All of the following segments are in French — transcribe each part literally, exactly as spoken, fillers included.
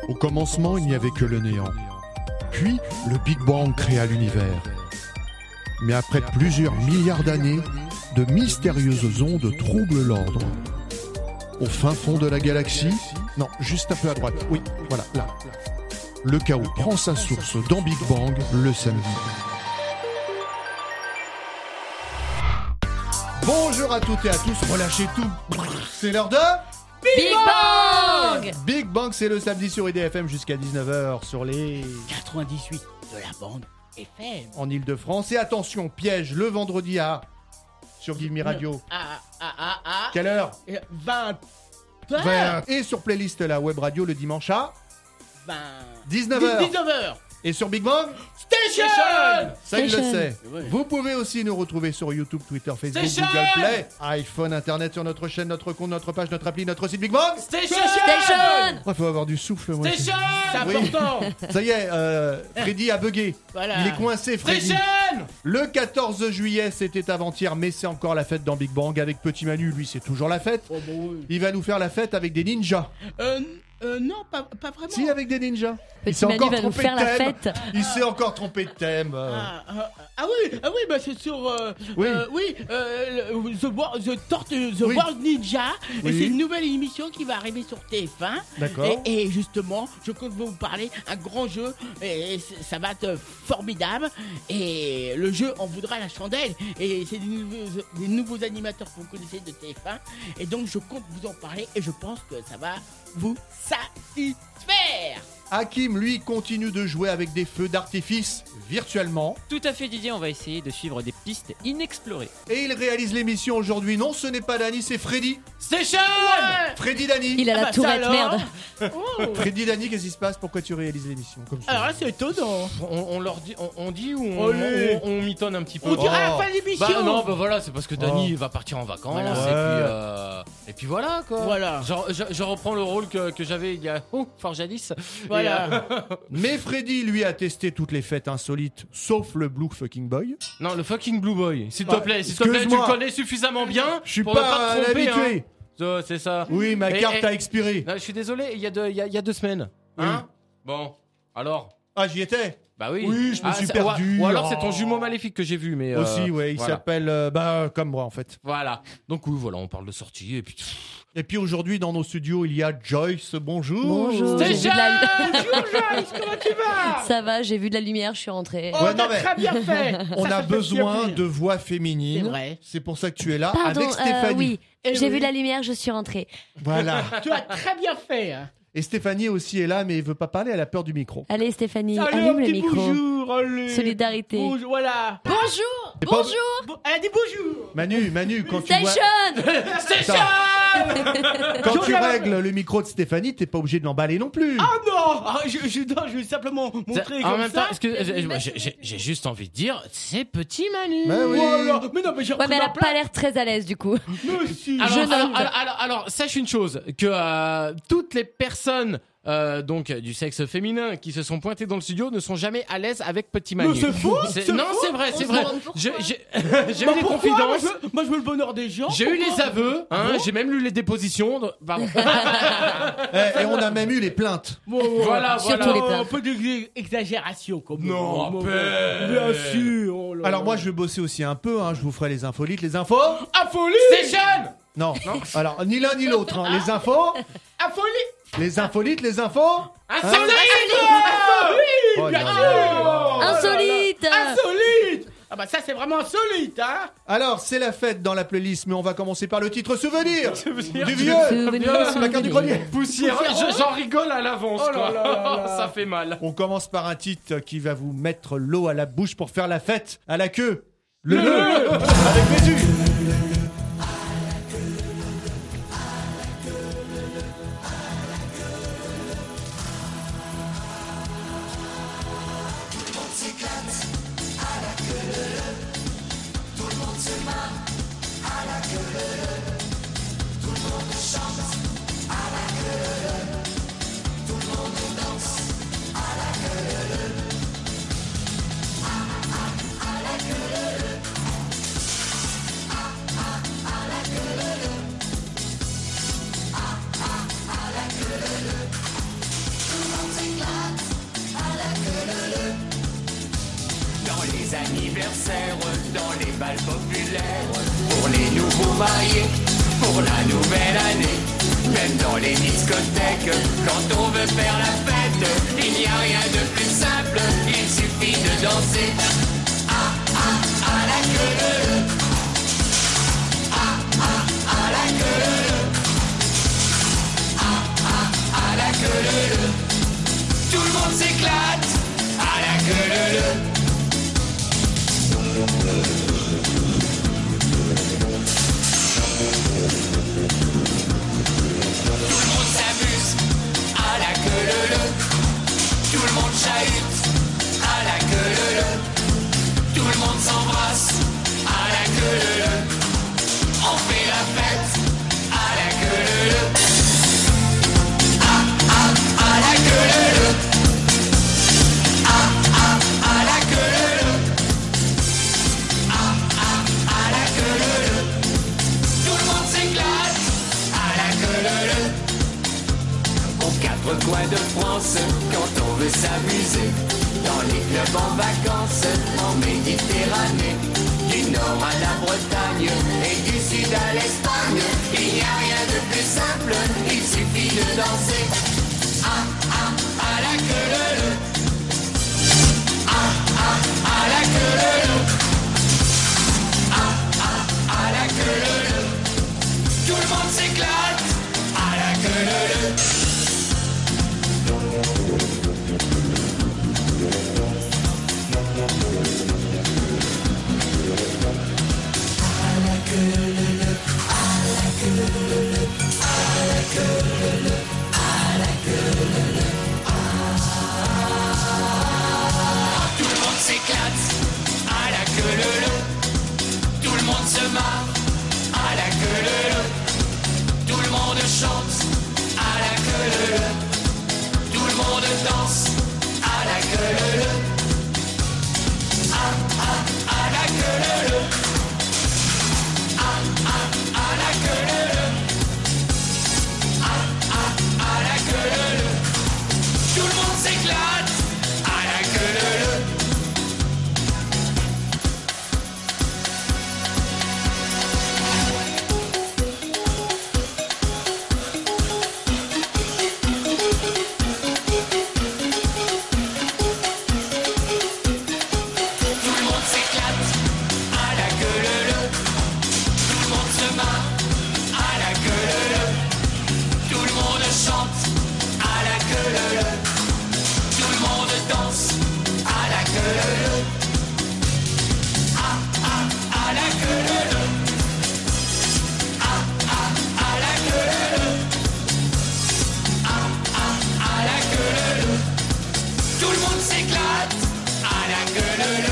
Au commencement, il n'y avait que le néant. Puis, le Big Bang créa l'univers. Mais après plusieurs milliards d'années, de mystérieuses ondes troublent l'ordre. Au fin fond de la galaxie, non, juste un peu à droite, oui, voilà, là. Le chaos prend sa source dans Big Bang le samedi. Bonjour à toutes et à tous, relâchez tout. C'est l'heure de... Big Bang. Big Bang, c'est le samedi sur I D F M jusqu'à dix-neuf heures sur les... quatre-vingt-dix-huit de la bande F M. En Ile-de-France. Et attention, piège, le vendredi à... Sur Give Me Radio. Ah, ah, ah, ah. Quelle heure? vingt vingt. Et sur playlist la web radio le dimanche à... vingt dix-neuf heures. dix-neuf heures. Et sur Big Bang Station. Ça, il le Station. sait. Ouais. Vous pouvez aussi nous retrouver sur YouTube, Twitter, Facebook, Station. Google Play, iPhone, Internet, sur notre chaîne, notre compte, notre page, notre appli, notre site Big Bang. Station. Station. Il faut avoir du souffle, moi. Station. C'est Oui. important. Ça y est, euh, Freddy a bugué. Voilà. Il est coincé, Freddy. Station. Le quatorze juillet, c'était avant-hier, mais c'est encore la fête dans Big Bang avec Petit Manu. Lui, c'est toujours la fête. Oh, bon, oui. Il va nous faire la fête avec des ninjas. Euh, euh, non, pas, pas vraiment. Si, avec des ninjas. Il Petit s'est Manu encore va nous trompé faire de la thème. fête. Il s'est encore trompé de thème. euh. Ah, ah, ah oui, ah oui, bah c'est sur euh, Oui. euh, oui, euh, le- The, World, The, Tortue- The Oui. World Ninja. Oui. Et c'est une nouvelle émission qui va arriver sur T F un. D'accord. Et, et justement, je compte vous parler un grand jeu et, et c- ça va être formidable. Et le jeu en voudra la chandelle. Et c'est des nouveaux, des nouveaux animateurs que vous connaissez de T F un. Et donc je compte vous en parler et je pense que ça va vous satisfaire. Hakim, lui, continue de jouer avec des feux d'artifice virtuellement. Tout à fait Didier, on va essayer de suivre des pistes inexplorées. Et il réalise l'émission aujourd'hui. Non, ce n'est pas Dany, c'est Freddy. Station. Freddy Dany. Il a Ah la bah, ça tourette, alors. merde. Oh. Freddy Dany, qu'est-ce qui se passe? Pourquoi tu réalises l'émission comme ça? Alors là, c'est étonnant. On, on leur dit, on, on dit ou on, Allez. on, on mitonne un petit peu. On dirait à la Oh. fin de l'émission. Bah non, bah voilà, c'est parce que Dany Oh. va partir en vacances Voilà. et, Ouais. puis, euh, et puis voilà quoi. Voilà. Genre, je, je reprends le rôle que, que j'avais il y a oh, fort jadis. Voilà. Et, euh, Mais Freddy, lui, a testé toutes les fêtes insolites, sauf le Blue Fucking Boy. non, le fucking Blue Boy, s'il Bah, te plaît, s'il te plaît, tu excuse-moi. le connais suffisamment bien Je suis pour pas, ne pas te un tromper. habitué. Hein. Ça, C'est ça. Oui, ma Et- carte et- a expiré. Non, je suis désolé, il y a deux, il y a, il y a deux semaines. Hein Bon, alors. Ah, j'y étais. Bah oui. Oui, je me Ah, suis c'est- perdu. Ou, ou alors c'est Oh. ton jumeau maléfique que j'ai vu, mais euh, Aussi, ouais, il voilà. s'appelle, euh, bah, comme moi, en fait. Voilà. Donc oui, voilà, on parle de sortie et puis. Et puis aujourd'hui, dans nos studios, il y a Joyce. Bonjour. Bonjour. J'ai vu de Station. la... Bonjour Joyce, comment tu vas? Ça va, j'ai vu de la lumière, je suis rentrée. Oh, Ouais, non, t'as mais- très bien fait. On Ça, a ça fait besoin plaisir. de voix féminines. C'est vrai. C'est pour ça que tu es là Pardon, avec euh, Stéphanie. oui, Eh j'ai oui. vu la lumière, je suis rentrée. Voilà. Tu as très bien fait. hein. Et Stéphanie aussi est là, mais elle veut pas parler, elle a peur du micro. Allez Stéphanie, Allez, un allume le petit micro. bonjour, allez. Solidarité. Bonjour, voilà. Bonjour. C'est pas- Bonjour. Bon, elle a dit bonjour. Manu, Manu, quand tu, vois, Station. Station. quand tu Bonjour. règles le micro de Stéphanie, t'es pas obligé de l'emballer non plus. Ah non, ah, je, je, non, je vais simplement montrer en comme même ça. temps, est-ce que j'ai- j'ai j'ai juste envie de dire, c'est petit Manu. Bah oui. Voilà. Mais non, mais j'ai Ouais, repris mais elle ma a place. pas l'air très à l'aise du coup. Mais si. Alors, Je alors, note. alors, alors, alors, sache une chose, que euh, toutes les personnes euh, donc du sexe féminin qui se sont pointées dans le studio ne sont jamais à l'aise avec Petit Manu. Mais c'est faux, C'est- c'est Non, faux. c'est vrai, c'est On se vrai. demande pourquoi. Je- J'ai j'ai Bah, eu des pourquoi confidences. Moi, je veux- Moi, je veux le bonheur des gens. J'ai eu les Pourquoi aveux, hein, Ah bon j'ai même lu les dépositions. de- Pardon. Eh, et on a même eu les plaintes. Bon, Voilà, Surtout voilà. les Oh, plaintes. un peu d'exagération, comme Non, bon, paix. bien sûr. oh là Alors là. moi, je vais bosser aussi un peu, hein, je vous ferai les infolites, les infos. à folie, Station. Non, non. Alors, ni l'un ni l'autre. hein. Les infos, à folie, les infolites, les infos. Insolite. Oh, bien là, sûr. là. Insolite. Insolite. Ah bah ça c'est vraiment insolite, hein. Alors, c'est la fête dans la playlist, mais on va commencer par le titre souvenir. Du vieux. Souvenir, La carte du grenier. Poussière. Je- J'en rigole à l'avance. Oh là quoi. là là là. Ça fait mal. On commence par un titre qui va vous mettre l'eau à la bouche pour faire la fête à la queue. Le le avec Jésus. lèvres pour les nouveaux mariés, pour la nouvelle année. Même dans les discothèques, quand on veut faire la fête, il n'y a rien de plus simple, il suffit de danser. Ah ah ah la queue leu leu. Ah ah ah la queue leu leu. Ah ah ah la queue leu leu. Tout le monde s'éclate à la queue leu leu. Tout le monde s'amuse à la queue leu leu. Tout le monde chahute à la queue leu leu. Tout le monde s'embrasse à la queue leu leu. On fait la fête à la queue leu leu. Ah ah à la queue leu leu. Ah ah à la queue leu leu. Ah ah à la queue leu leu. Tout le monde s'éclate à la queue leu leu. Aux quatre coins de France, quand on veut s'amuser, dans les clubs en vacances, en Méditerranée, du nord à la Bretagne et du sud à l'Espagne, il n'y a rien de plus simple, il suffit de danser. Ah ah à la queue leu leu. Ah ah à la queue leu leu. Ah ah à la queue leu leu. Tout le monde s'éclate à la queue leu leu. Tout le monde s'éclate à la queue leu leu. Tout le monde se marre à la queue leu leu. Tout le monde chante à la queue leu leu. Tout le monde danse à la queue leu leu. Ah ah à la queue leu leu. Ah ah à la queue leu leu. Ah ah à la queue leu leu. Tout le monde s'éclate à la queue leu leu. Tout le monde s'éclate à la queue leu leu. Tout le monde se marre à la queue leu leu. Tout le monde chante à la queue leu leu. Tout le monde danse à la queue leu leu. Ah ah à la queue leu leu. Ah ah à la queue leu leu. Ah ah à la queue leu leu. Tout le monde s'éclate à la queue leu leu.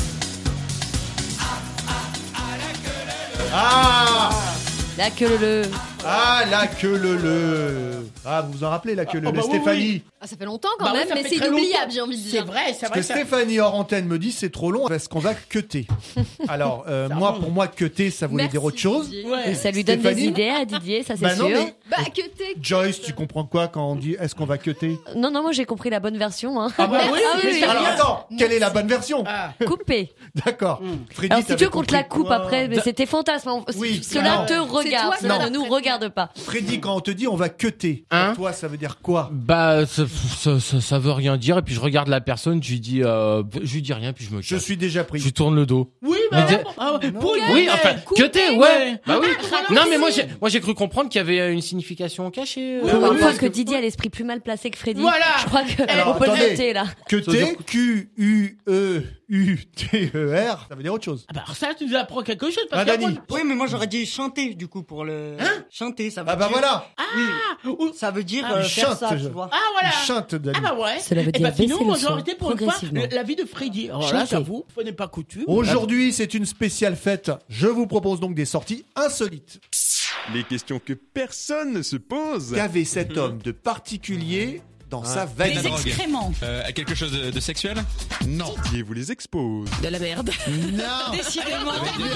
Ah La queue leu leu. Ah, la queue leu leu. Ah, vous vous en rappelez, la queue leu Ah, leu. bah oui, Stéphanie. Ah, ça fait longtemps quand Bah ouais, même, ça mais fait c'est très inoubliable, longtemps. j'ai envie de C'est dire. vrai, c'est Parce vrai. que ça- Stéphanie hors antenne me dit c'est trop long parce qu'on va cutter. Alors euh, Ça moi remonte. pour moi cutter ça voulait Merci, dire autre chose. Didier. Ouais. Et ça lui donne Stéphanie des idées à Didier, ça c'est Bah sûr. non mais Bah que t'es. Joyce, tu comprends quoi quand on dit est-ce qu'on va cutter? Non, non, moi j'ai compris la bonne version. Hein. Ah bah oui, Ah oui, oui, Alors oui. attends, quelle est la bonne version? Ah. Coupé. D'accord. Freddy, Alors si tu t'avais veux qu'on te la compris coupe quoi? après, mais Da- c'était fantasme. On- Oui, Cela non. te regarde, toi cela qui ne nous regarde pas. Freddy, quand on te dit on va cutter, Hein pour toi ça veut dire quoi? Bah, ça, ça, ça, ça veut rien dire. Et puis je regarde la personne, je lui dis, euh, je lui dis rien, puis je me Je casse. suis déjà Je pris. lui tourne le dos. Oui, Mais bah, t'es- ah ouais, pour une Oui, fois, enfin, coupé, que t'es, ouais. ouais. Bah oui. Ah, Non, mais moi, j'ai, moi, j'ai cru comprendre qu'il y avait une signification cachée. euh, Oui, Pour oui, une fois oui. que Didier a l'esprit plus mal placé que Freddy. Voilà. Je crois que Alors, on peut attendez. le noter là. Cutter, Q U E U T E R, ça veut dire autre chose. Ah bah alors ça, tu nous apprends quelque chose parce Ah, que Dani. moi- Oui, mais moi j'aurais dit chanter du coup pour le. Hein Chanter, ça veut Ah bah dire. voilà, Oui, ou- ça veut dire Ah, euh, il faire chante, ça, je- tu vois. Ah voilà. il chante Dani. Ah bah ouais. Cela veut Eh dire bah sinon, baisser moi le son j'aurais été pour une fois progressivement. la vie de Freddy. Alors là, Chanter. j'avoue, ce n'est pas coutume. Aujourd'hui, c'est une spéciale fête. Je vous propose donc des sorties insolites. Les questions que personne ne se pose. Qu'avait cet homme de particulier dans sa Des valise? excréments. Euh, quelque chose de, de sexuel? Non. Didier vous les expose. De la merde. Non. Décidément.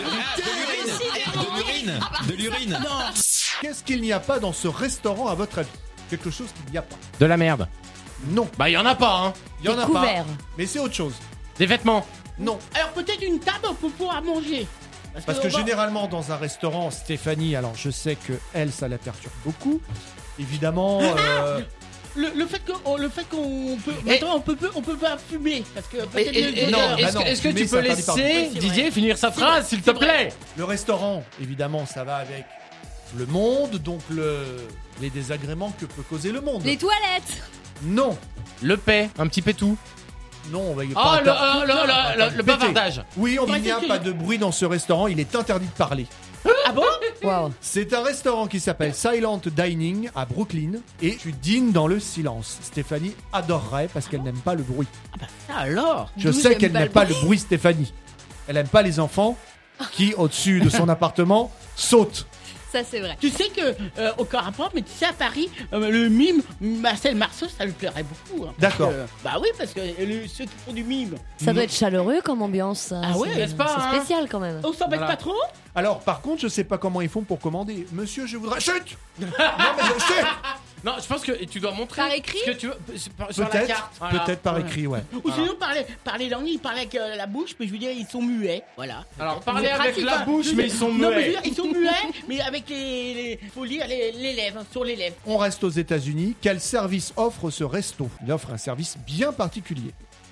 De l'urine? De l'urine? Non. Qu'est-ce qu'il n'y a pas dans ce restaurant à votre avis? Quelque chose qu'il n'y a pas. De la merde. Non, Bah, y en a pas, hein. il y en Des a couverts. pas. Mais c'est autre chose. Des vêtements. Non, Alors peut-être une table pour pouvoir manger. Parce que on va- généralement dans un restaurant, Stéphanie, alors je sais que elle, ça la perturbe beaucoup. Évidemment, euh, Le, le fait qu'on le fait qu'on peut maintenant on peut on peut pas fumer parce que Et- peut-être et- le- et- non, Est-ce bah que, non, est-ce que fumer, tu c'est peux interdit par- Oui, laisser c'est Didier vrai. finir sa C'est phrase, vrai, s'il te c'est vrai. plaît? le restaurant, évidemment, ça va avec le monde, donc le, les désagréments que peut causer le monde. Les toilettes. Non, Le paix, un petit pétou. non, on va y Oh, pas le, inter- euh, le, le- le- le Pété. bavardage. Oui, on- Ouais, il n'y a c'est ce pas que de bruit dans ce restaurant, il est interdit de parler. Ah bon? Waouh. C'est un restaurant qui s'appelle Silent Dining à Brooklyn et tu dînes dans le silence. Stéphanie adorerait parce qu'elle n'aime pas le bruit. Ça alors? Je D'où sais j'aime qu'elle pas n'aime le pas bruit. le bruit, Stéphanie. Elle n'aime pas les enfants qui, au-dessus de son appartement, sautent. Ça c'est vrai. Tu sais que euh, aucun rapport, mais tu sais à Paris, euh, le mime Marcel Marceau, ça lui plairait beaucoup. hein, parce D'accord. que- Bah oui, parce que le- ceux qui font du mime, Ça doit être chaleureux comme ambiance. Ah ouais, C'est- n'est-ce pas, C'est hein spécial quand même. on s'embête Voilà. pas trop. Alors, par contre, je sais pas comment ils font pour commander. Monsieur, je voudrais. Chut. Non, mais je- chut. Non, je pense que tu dois montrer Par écrit ce que tu veux c'est par- sur la Peut-être, carte. Voilà. peut-être par Ouais. écrit, ouais. Ou sinon parler, parler langue, ils parlent avec euh, la bouche, mais je veux dire ils sont muets, voilà. Alors Peut-être. parler C'est avec pratique, la hein. bouche, Je veux mais dire- ils sont Non, mais je veux muets. dire, ils sont muets, mais avec les, les faut lire les, les lèvres, sur les lèvres. On reste aux États-Unis. Quel service offre ce resto? Il offre un service bien particulier.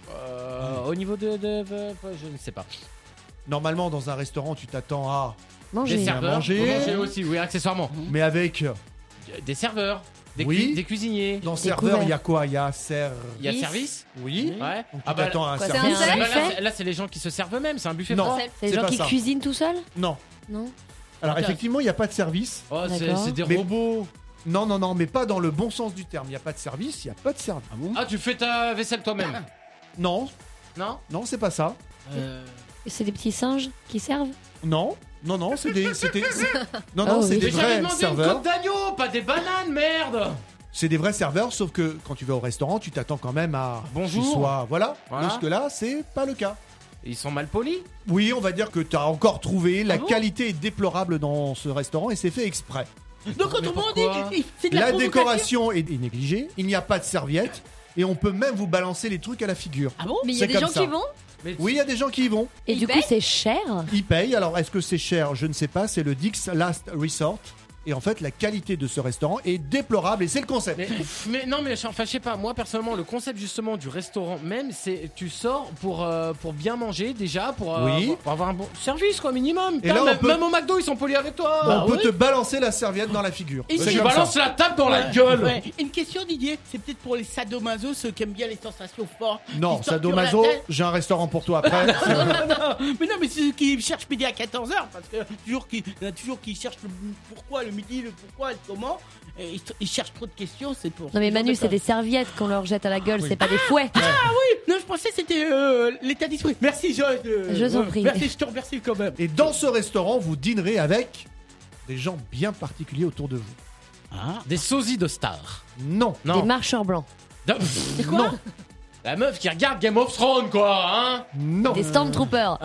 Euh, au niveau de, de- de- je ne sais pas. Normalement, dans un restaurant, tu t'attends à. Des Manger. serveurs. manger. Faut manger aussi, oui, accessoirement. Mais avec. Des serveurs, des, Oui. cui- des cuisiniers. Dans Des serveur, il y a couverts. quoi? Il y a ser. Il y a Yes. service. Oui. Ouais. Donc, tu Ah bah, t'attends à un Quoi, service. c'est un ah bah là, buffet c'est- là, c'est les gens qui se servent eux-mêmes. C'est un buffet Non. froid. C'est les c'est gens pas qui ça. cuisinent tout seuls. Non. Non. Alors, Ok. effectivement, il n'y a pas de service. Oh, c'est D'accord. c'est des Mais- robots. Non, non, non, mais pas dans le bon sens du terme. Il n'y a pas de service, il n'y a pas de service. Ah, tu fais ta vaisselle toi-même. Non, Non. non, c'est pas ça. Euh, C'est des petits singes qui servent. Non, non, non, c'est des. c'est des- Non, Ah non, oui. c'est des Mais j'avais vrais demandé une serveurs. côte d'agneau, pas des bananes, merde. C'est des vrais serveurs, sauf que quand tu vas au restaurant, tu t'attends quand même à. Bonjour. qu'ils soient- Voilà. Voilà. Jusque là, c'est pas le cas. Ils sont mal polis. Oui, on va dire que tu as encore trouvé. La Ah bon qualité est déplorable dans ce restaurant et c'est fait exprès. Donc Mais autrement pourquoi dit, c'est de la, La provocation. décoration est est négligée. Il n'y a pas de serviette. Et on peut même vous balancer les trucs à la figure. Ah bon? Mais il y a C'est des comme gens ça. qui vont. Mais Oui, il y a des gens qui y vont. Et Ils du coup, payent c'est cher. Ils payent. Alors, est-ce que c'est cher? Je ne sais pas. C'est le Dick's Last Resort. Et en fait, la qualité de ce restaurant est déplorable et c'est le concept. Mais, mais non, mais enfin, je sais pas. Moi, personnellement, le concept justement du restaurant, même, c'est tu sors pour euh, pour bien manger déjà, pour, euh, Oui. pour, pour avoir un bon service, quoi, minimum. Et Putain, là, on même, peut- même au McDo, ils sont polis avec toi. on Bah peut oui. te balancer la serviette dans la figure. Et C'est Tu comme balances ça. la table dans la Ouais, gueule. ouais. Une question, Didier, c'est peut-être pour les sadomaso, ceux qui aiment bien les sensations fortes. Non, qui sortent Sadomaso, sur la tête. j'ai un restaurant pour toi après. Non, non, non. Mais non, mais ceux qui cherchent midi à quatorze heures, parce que toujours qui, il y en a toujours qui cherchent le pourquoi, le midi, le pourquoi, le comment. Et ils, ils cherchent trop de questions, c'est pour. Non mais Manu, c'est des serviettes qu'on leur jette à la gueule, c'est pas des fouets. Non, je pensais que c'était euh, l'état d'esprit. Merci, Joël. euh, Je t'en euh, prie. Merci, je te remercie quand même. Et dans ce restaurant, vous dînerez avec des gens bien particuliers autour de vous. Ah. Des sosies de stars. Non. Non. Des marcheurs blancs. Pff, Quoi? Non. La meuf qui regarde Game of Thrones, quoi, hein. Non. Des stormtroopers.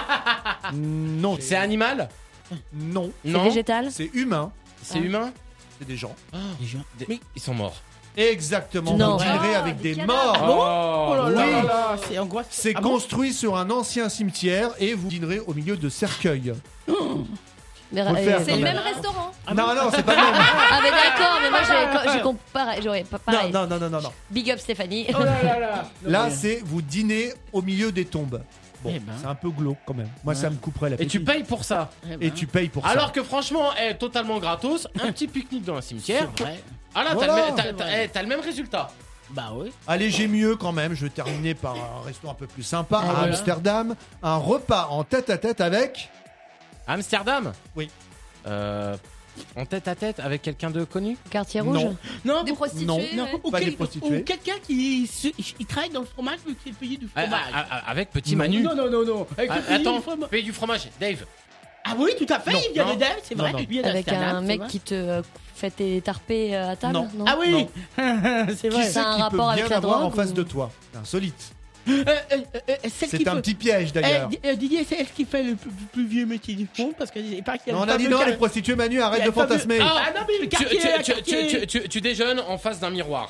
Non. C'est animal. Non. C'est Non. végétal. C'est humain. C'est Ah. humain. C'est des gens. Des- Mais- Ils sont morts. Exactement. Non. Vous dînerez Ah, avec des des cadavres. morts. Oh là là Oui. là là, c'est angoissant. C'est Ah bon? construit sur un ancien cimetière et vous dînerez au milieu de cercueils. Mais, Faut le euh, faire, C'est quand le même. même restaurant. non, non, c'est pas le même. Ah mais d'accord, mais moi j'ai j'ai comparé, j'aurais pas Non, pareil. non, non, non, non, non. Big up Stéphanie. Oh là là là. Là, c'est vous dînez au milieu des tombes. Bon, Eh ben. c'est un peu glauque quand même. Moi, Ouais. ça me couperait la Et tu payes pour ça. Eh ben, Et tu payes pour Alors ça. que franchement, eh, totalement gratos, un petit pique-nique dans un cimetière. c'est vrai. Ah là, t'as Voilà. le, même- t'as- C'est t'as- vrai. eh, t'as le même résultat. Bah oui. Allez, j'ai mieux quand même. Je vais terminer par un resto un peu plus sympa Ah, à voilà. Amsterdam. Un repas en tête à tête avec. Amsterdam. Oui. Euh, en tête à tête avec quelqu'un de connu. Quartier rouge. Non. Non, Des pour- prostituées. Non. non, ouais. ou, Pas des quel- prostituées. ou quelqu'un qui se- il travaille dans le fromage, mais qui est le pays du Ah, fromage. ah, ah, avec petit Non. Manu. Non, non, non, non. Avec Ah, le pays attends, du fromage. pays du fromage. Dave. Ah oui, tout à fait, Non, il vient non. de Dave, c'est Non, vrai. non. Il vient Avec d'Amsterdam, un c'est mec vrai. qui te euh, fait tes tarpés euh, à table. Non. Ah oui, Non. c'est Qui vrai. c'est Ça a un qui peut rapport avec bien la avoir en drogue face ou- de toi? C'est insolite. Euh, euh, euh, celle qui C'est un fait- petit piège Eh, d'ailleurs. Di- euh, Didier, c'est elle qui fait le plus, plus vieux métier du monde parce que c'est pas qu'il y a Non, le on a dit fameux non, car- les prostituées, Manu, il y arrête a de le fameux- fantasmer. Ah non, mais le Tu, quartier, tu- le tu- quartier. tu- tu- tu- tu déjeunes en face d'un miroir.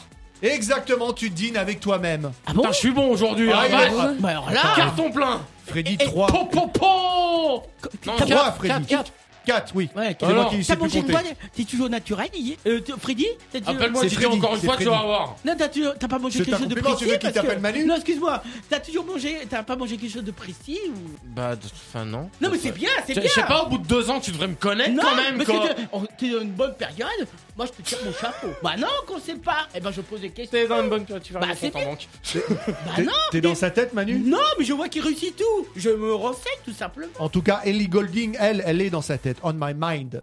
Exactement, tu dînes avec toi-même. Ah bon? Putain, je suis bon aujourd'hui. Ah, hein, il va. est- Bah alors là. Carton plein. Freddy, Et- et- trois. Po, po, po. Non, Trois, quatre, Freddy. quatre, quatre. quatre, oui. Ouais, C'est moi alors, qui T'as sais plus mangé une compter. bonne. T'es toujours naturel, Guy euh, t- Freddy T'as toujours- Appelle-moi C'est Didier Freddy, encore une c'est fois, tu Freddy. vas voir. Non, t'as, toujours- t'as pas mangé C'est quelque un chose de compliment, précis tu veux qu'il parce que- t'appelle Manu Non, excuse-moi. T'as toujours mangé. T'as pas mangé quelque chose de précis ou... Bah, de- enfin, non. Non, mais c'est bien, c'est Je bien. je sais pas, au bout de deux ans, tu devrais me connaître Non, quand même, parce quoi. que t'es- oh, t'es dans une bonne période. Moi, je te tire mon chapeau. Bah non, qu'on sait pas. Eh ben, je pose des questions. T'es dans une bonne, tu vas tu vas Bah, mettre c'est ton compte en bien. banque. Bah T'es- non. T'es dans sa tête, Manu? Non, mais je vois qu'il réussit tout. Je me renseigne tout simplement. En tout cas, Ellie Goulding, elle, elle est dans sa tête. On my mind.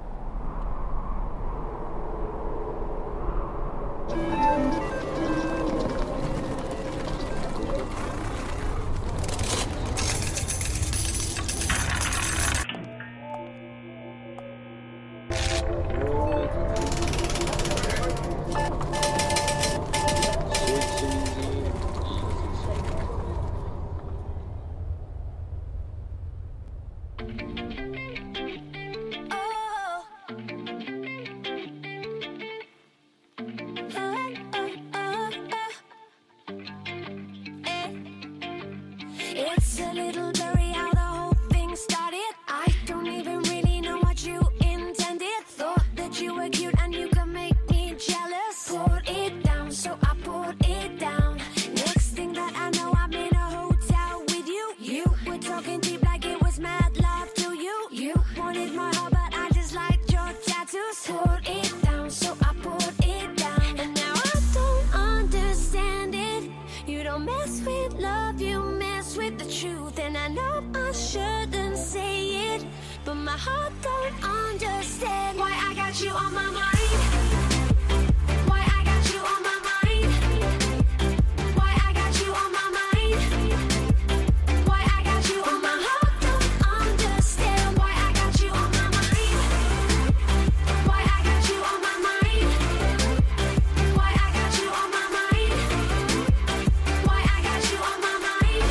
It's a little blurry how the whole thing started. I don't even really know what you intended. Thought that you were cute and you could make me jealous. Poured it down, so I poured it down. Next thing that I know, I'm in a hotel with you. You were talking deep like it was mad love to you. You wanted my heart, but I just liked your tattoos. Poured it down, so I poured it down. And now I don't understand it. You don't mess with love, you mess with the truth. And I know I shouldn't say it, but my heart don't understand why I got you on my mind. Why I got you on my mind. Why I got you on my mind. Why I got you on my heart don't understand why I got you on my mind. Why I got you on my mind. Why I got you on my mind. Why I got you on my mind.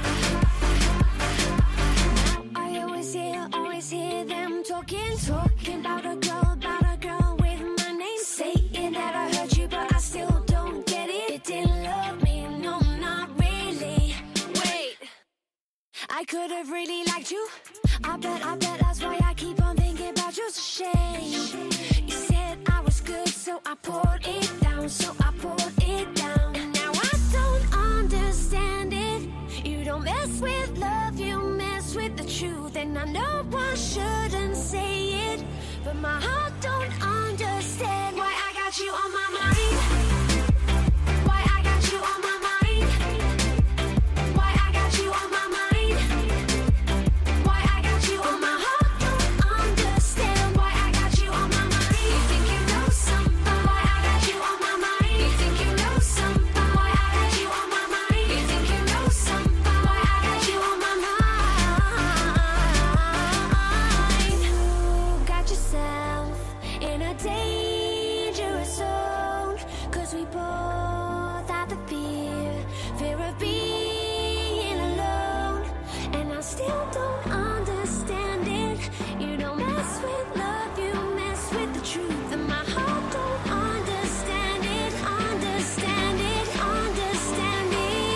I always hear, always hear them talking, talking about a girl, about a girl with my name. Saying that I heard you, but I still don't get it. It didn't love me, no, not really. Wait, I could have really liked you. I bet, I bet that's why I keep on thinking about you. It's a shame. You said I was good, so I poured it down, so I poured it down. And now I don't understand it. You don't mess with love, you mess with the truth. And I know I shouldn't say it, but my heart don't understand why I got you on my mind. Why I got you on my mind. Why I got you on my mind. Why I got you on my heart don't understand why I got you on my mind. You think you know something? Why I got you on my mind. You think you know something? Why I got you on my mind. You think you know something? Why I got you on my mind. You got yourself in a dangerous zone, 'cause we both have the fear, fear of being alone. And I still don't understand it. You don't mess with love, you mess with the truth. And my heart don't understand it, understand it, understand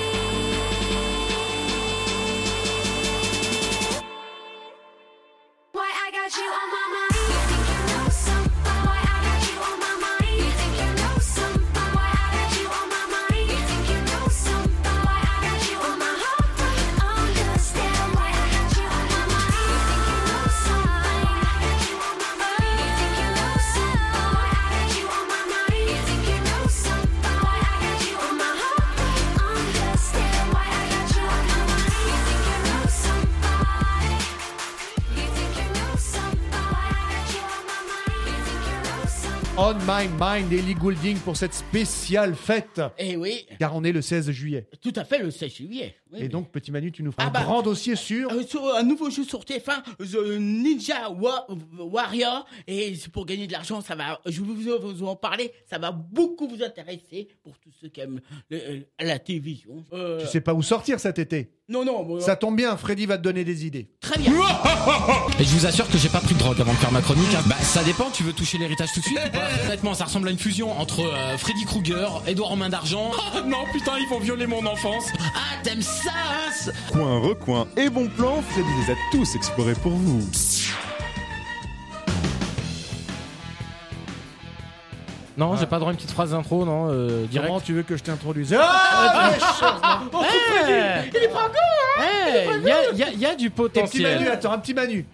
it. Why I got you on my mind. You think you know something? Why I got you on my mind. You think you know something? Why I got you on my mind. You think you know something? Why I got you on my heart don't understand why I got you on my mind. You think you know something? Why I got you on my mind. You think you know something? Why I got you on my mind. You think you know something? Why I got you on my heart don't understand why I got you on my mind. You think you know something? You think you know something? Why I got you on my mind. You think you know something? On my mind, Ellie Goulding pour cette spéciale fête. Eh oui, Car on est le seize juillet. tout à fait le seize juillet. Oui, Et oui. donc, petit Manu, tu nous feras Ah un bah, grand dossier sur... Euh, sur un nouveau jeu sur T F un, The Ninja Wa- Warrior, et c'est pour gagner de l'argent, ça va, je vais vous, vous en parler, ça va beaucoup vous intéresser pour tous ceux qui aiment le- euh, la télévision. Euh, Tu sais pas où sortir cet été. Non, non. Bon, Ça tombe bien, Freddy va te donner des idées. Très bien. Et je vous assure que j'ai pas pris de drogue avant de faire ma chronique. Hein. Bah ça dépend, tu veux toucher l'héritage tout de suite ou pas? Honnêtement, ça ressemble à une fusion entre euh, Freddy Krueger, Edouard aux mains d'argent. Oh, non putain, ils vont violer mon enfance. Ah t'aimes ça hein? Coin, recoin et bon plan, Freddy les a tous explorés pour vous. Non, j'ai pas droit à une petite phrase d'intro, non, euh, direct. Comment tu veux que je t'introduise? Ah, Oh, Freddy, il est pas encore, hein. Il y, a, y, a, y a du Un petit potentiel. Manu, attends, un petit Manu.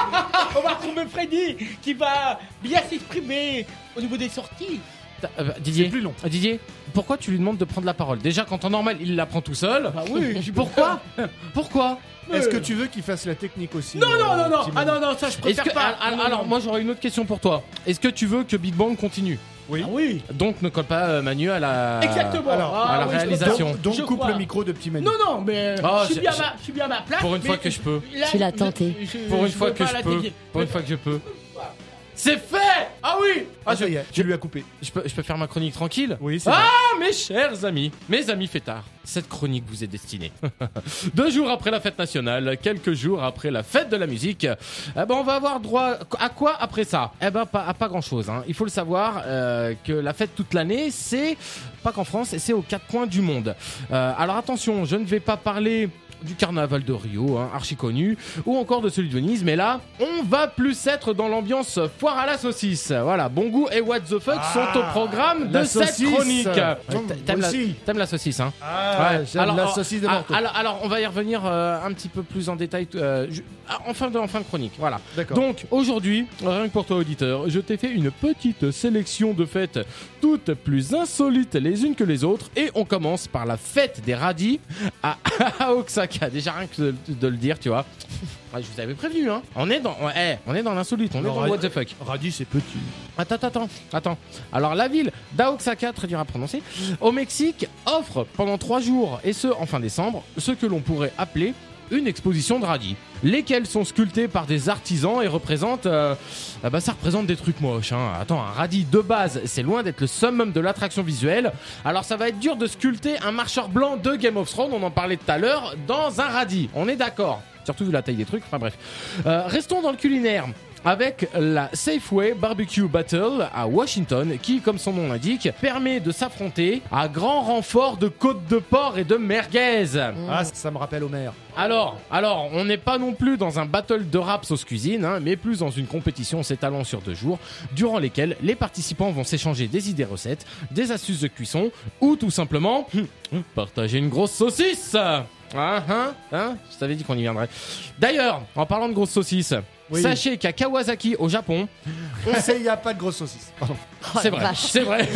On va retrouver Freddy qui va bien s'exprimer au niveau des sorties. Euh, bah, Didier, C'est plus long. Euh, Didier, pourquoi tu lui demandes de prendre la parole? Déjà, qu'en temps normal, il la prend tout seul. Bah oui, je Pourquoi Pourquoi Est-ce que tu veux qu'il fasse la technique aussi? Non, non, euh, non, non. petit Ah Manu non, non, ça je Est-ce préfère que, pas. alors, Non, non, alors, non. moi j'aurais une autre question pour toi. Est-ce que tu veux que Big Bang continue? Oui. Ah oui. Donc ne colle pas euh, Manu à la, Exactement. alors, à la Ah oui, je réalisation. Donc, donc Je coupe crois. le micro de petit Manu. Non, non, mais Oh, je, suis j'ai- bien à j'ai- ma, je suis bien à ma place. Pour une mais fois que je peux. là, Tu l'as je- tenté. je- Pour une je fois veux que pas je la peux. technique. Pour une fois que je peux. C'est fait. Ah oui. Ah, ça y est, tu lui as coupé. Je peux, je peux faire ma chronique tranquille. Oui, c'est Ah, vrai. mes chers amis, mes amis fêtards, cette chronique vous est destinée. Deux jours après la fête nationale, quelques jours après la fête de la musique, eh ben on va avoir droit à quoi après ça? Eh ben pas, à pas grand chose. Hein. Il faut le savoir euh, que la fête toute l'année, c'est pas qu'en France, c'est aux quatre coins du monde. Euh, alors attention, je ne vais pas parler du carnaval de Rio, hein, archi connu, ou encore de celui de Venise, mais là, on va plus être dans l'ambiance foire à la saucisse. Voilà, bon goût et what the fuck Ah, sont au programme de la cette saucisse. chronique. Ouais, T'aimes moi la, aussi. t'aimes la saucisse, hein? Ah, Ouais. j'aime Alors, la alors, saucisse de ah, Morteau. alors, alors, on va y revenir euh, un petit peu plus en détail euh, ju- ah, en, fin de, en fin de chronique. Voilà. D'accord. Donc, aujourd'hui, rien que pour toi, auditeur, je t'ai fait une petite sélection de fêtes toutes plus insolites les unes que les autres. Et on commence par la fête des radis à, à Oaxaca. Déjà, rien que de, de le dire, tu vois. Ah, je vous avais prévenu, hein. On est dans, ouais, on est dans l'insolite, on Non, est dans Radi- what the fuck. Radis, c'est petit. Attends, attends, attends. Alors, la ville d'Oaxaca, très dur à prononcer, au Mexique, offre pendant trois jours, et ce en fin décembre, ce que l'on pourrait appeler une exposition de radis, lesquels sont sculptés par des artisans et représentent, euh, ah bah ça représente des trucs moches. Hein. Attends, un radis de base, c'est loin d'être le summum de l'attraction visuelle. Alors ça va être dur de sculpter un marcheur blanc de Game of Thrones, on en parlait tout à l'heure, dans un radis. On est d'accord. Surtout vu la taille des trucs. Enfin bref. Euh, restons dans le culinaire. Avec la Safeway Barbecue Battle à Washington, qui, comme son nom l'indique, permet de s'affronter à grand renfort de côtes de porc et de merguez. Ah, ça me rappelle Homer. Alors, alors, on n'est pas non plus dans un battle de rap sauce cuisine, hein, mais plus dans une compétition s'étalant sur deux jours, durant lesquels les participants vont s'échanger des idées recettes, des astuces de cuisson, ou tout simplement partager une grosse saucisse. Ah, hein, hein, je t'avais dit qu'on y viendrait. D'ailleurs, en parlant de grosses saucisses, Oui. sachez qu'à Kawasaki, au Japon, On sait, il n'y a pas de grosse saucisse. Pardon. c'est la vrai, vache. c'est vrai.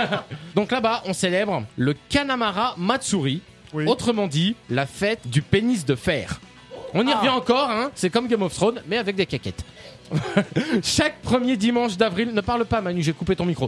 Donc là-bas, on célèbre le Kanamara Matsuri, Oui. autrement dit, la fête du pénis de fer. On y Ah. revient encore, hein, c'est comme Game of Thrones, mais avec des caquettes. Chaque premier dimanche d'avril, ne parle pas Manu, j'ai coupé ton micro.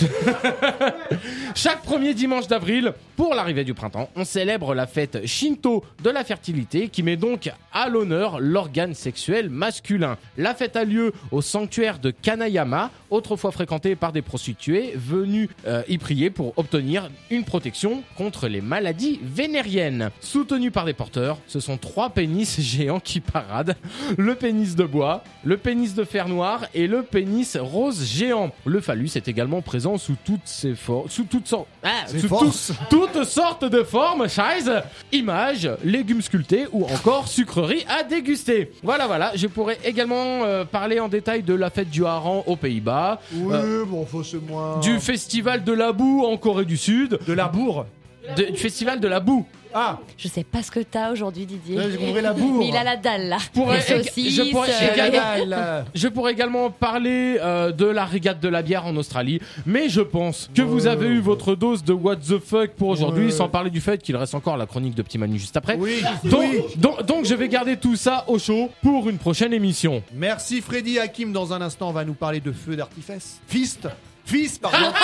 Chaque premier dimanche d'avril, pour l'arrivée du printemps, on célèbre la fête Shinto de la fertilité qui met donc à l'honneur l'organe sexuel masculin. La fête a lieu au sanctuaire de Kanayama, autrefois fréquenté par des prostituées venues euh, y prier pour obtenir une protection contre les maladies vénériennes. Soutenus par des porteurs, ce sont trois pénis géants qui paradent. Le pénis de bois, le pénis de fer noir et le pénis rose géant. Le phallus est également présent sous toutes ses formes, sous toutes sortes, ah, Ses sous forces. tout- toutes sortes de formes, scheiße, images, légumes sculptés ou encore sucreries à déguster. Voilà, voilà. Je pourrais également euh, parler en détail de la fête du hareng aux Pays-Bas, Oui, Euh, bon, faut se moins. du festival de la boue en Corée du Sud, De la bourre. de- du festival de la boue. Ah, Je sais pas ce que t'as aujourd'hui, Didier. là, j'ai compris la bourre. Mais il a la dalle là. pourrais Les ég- saucisses, je pourrais euh, également- les- Là, Je pourrais également parler euh, de la régate de la bière en Australie, mais je pense que vous avez eu votre dose de what the fuck pour aujourd'hui, Ouais. sans parler du fait qu'il reste encore la chronique de Petit Manu juste après. Oui, Donc, oui. donc, donc je vais garder tout ça au chaud pour une prochaine émission. Merci Freddy. Hakim, dans un instant, va nous parler de feu d'artifice. Fist. Fist, pardon.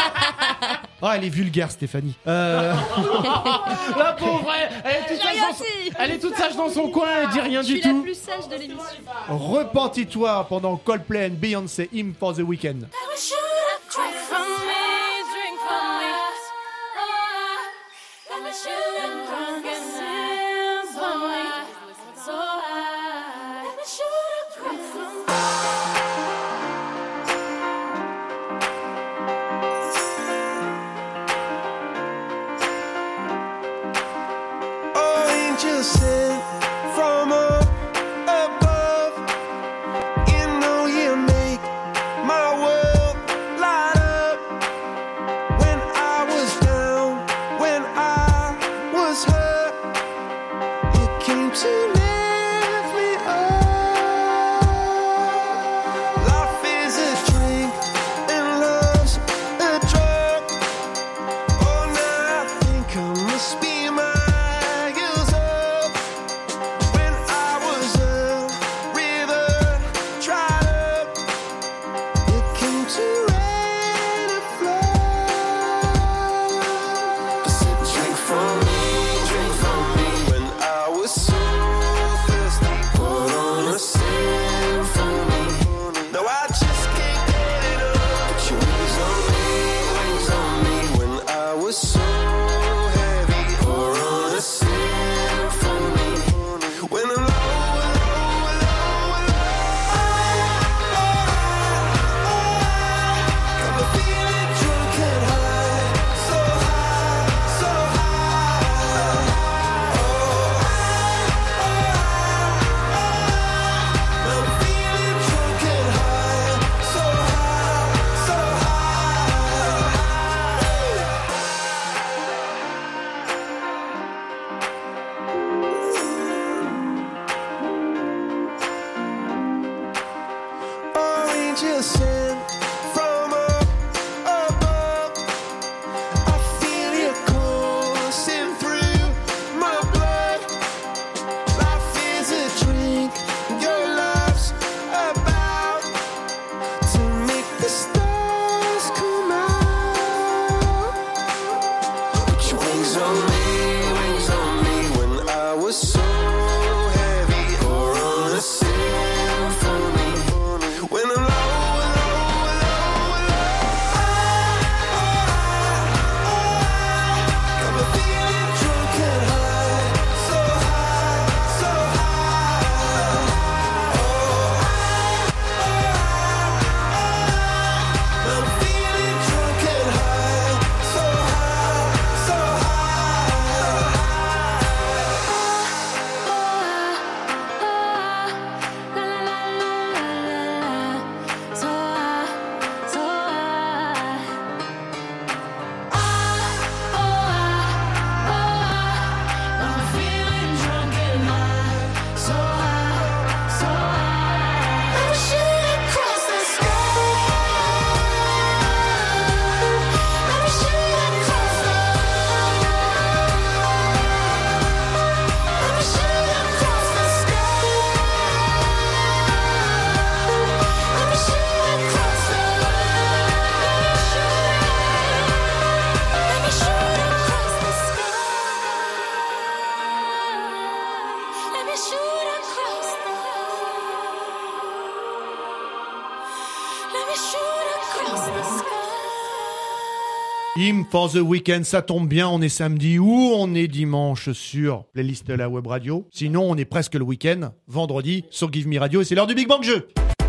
Ah, elle est vulgaire, Stéphanie. Euh... La pauvre, elle, elle est toute J'ai sage rien dans son, dit. elle est toute sage dans son coin, elle dit rien Je du suis la tout. plus sage de l'émission. Repentis-toi pendant Coldplay and Beyoncé, Him for the Weekend. Drink from me, drink from me. Let me shoot and drunk and angel sent from up above. I feel you coursing through my blood. Life is a drink, your love's about to make the stars come out. Put your wings on me, wings on me when I was so heavy. Or on a symphony when I'm low, low, low, low. Got me feeling drunk and high, so high, so high. I'm feeling drunk and high, so high, so Hymn for the Weekend, ça tombe bien, on est samedi ou on est dimanche sur playlist de la web radio. Sinon, on est presque le week-end, vendredi sur Give Me Radio et c'est l'heure du Big Bang Jeu.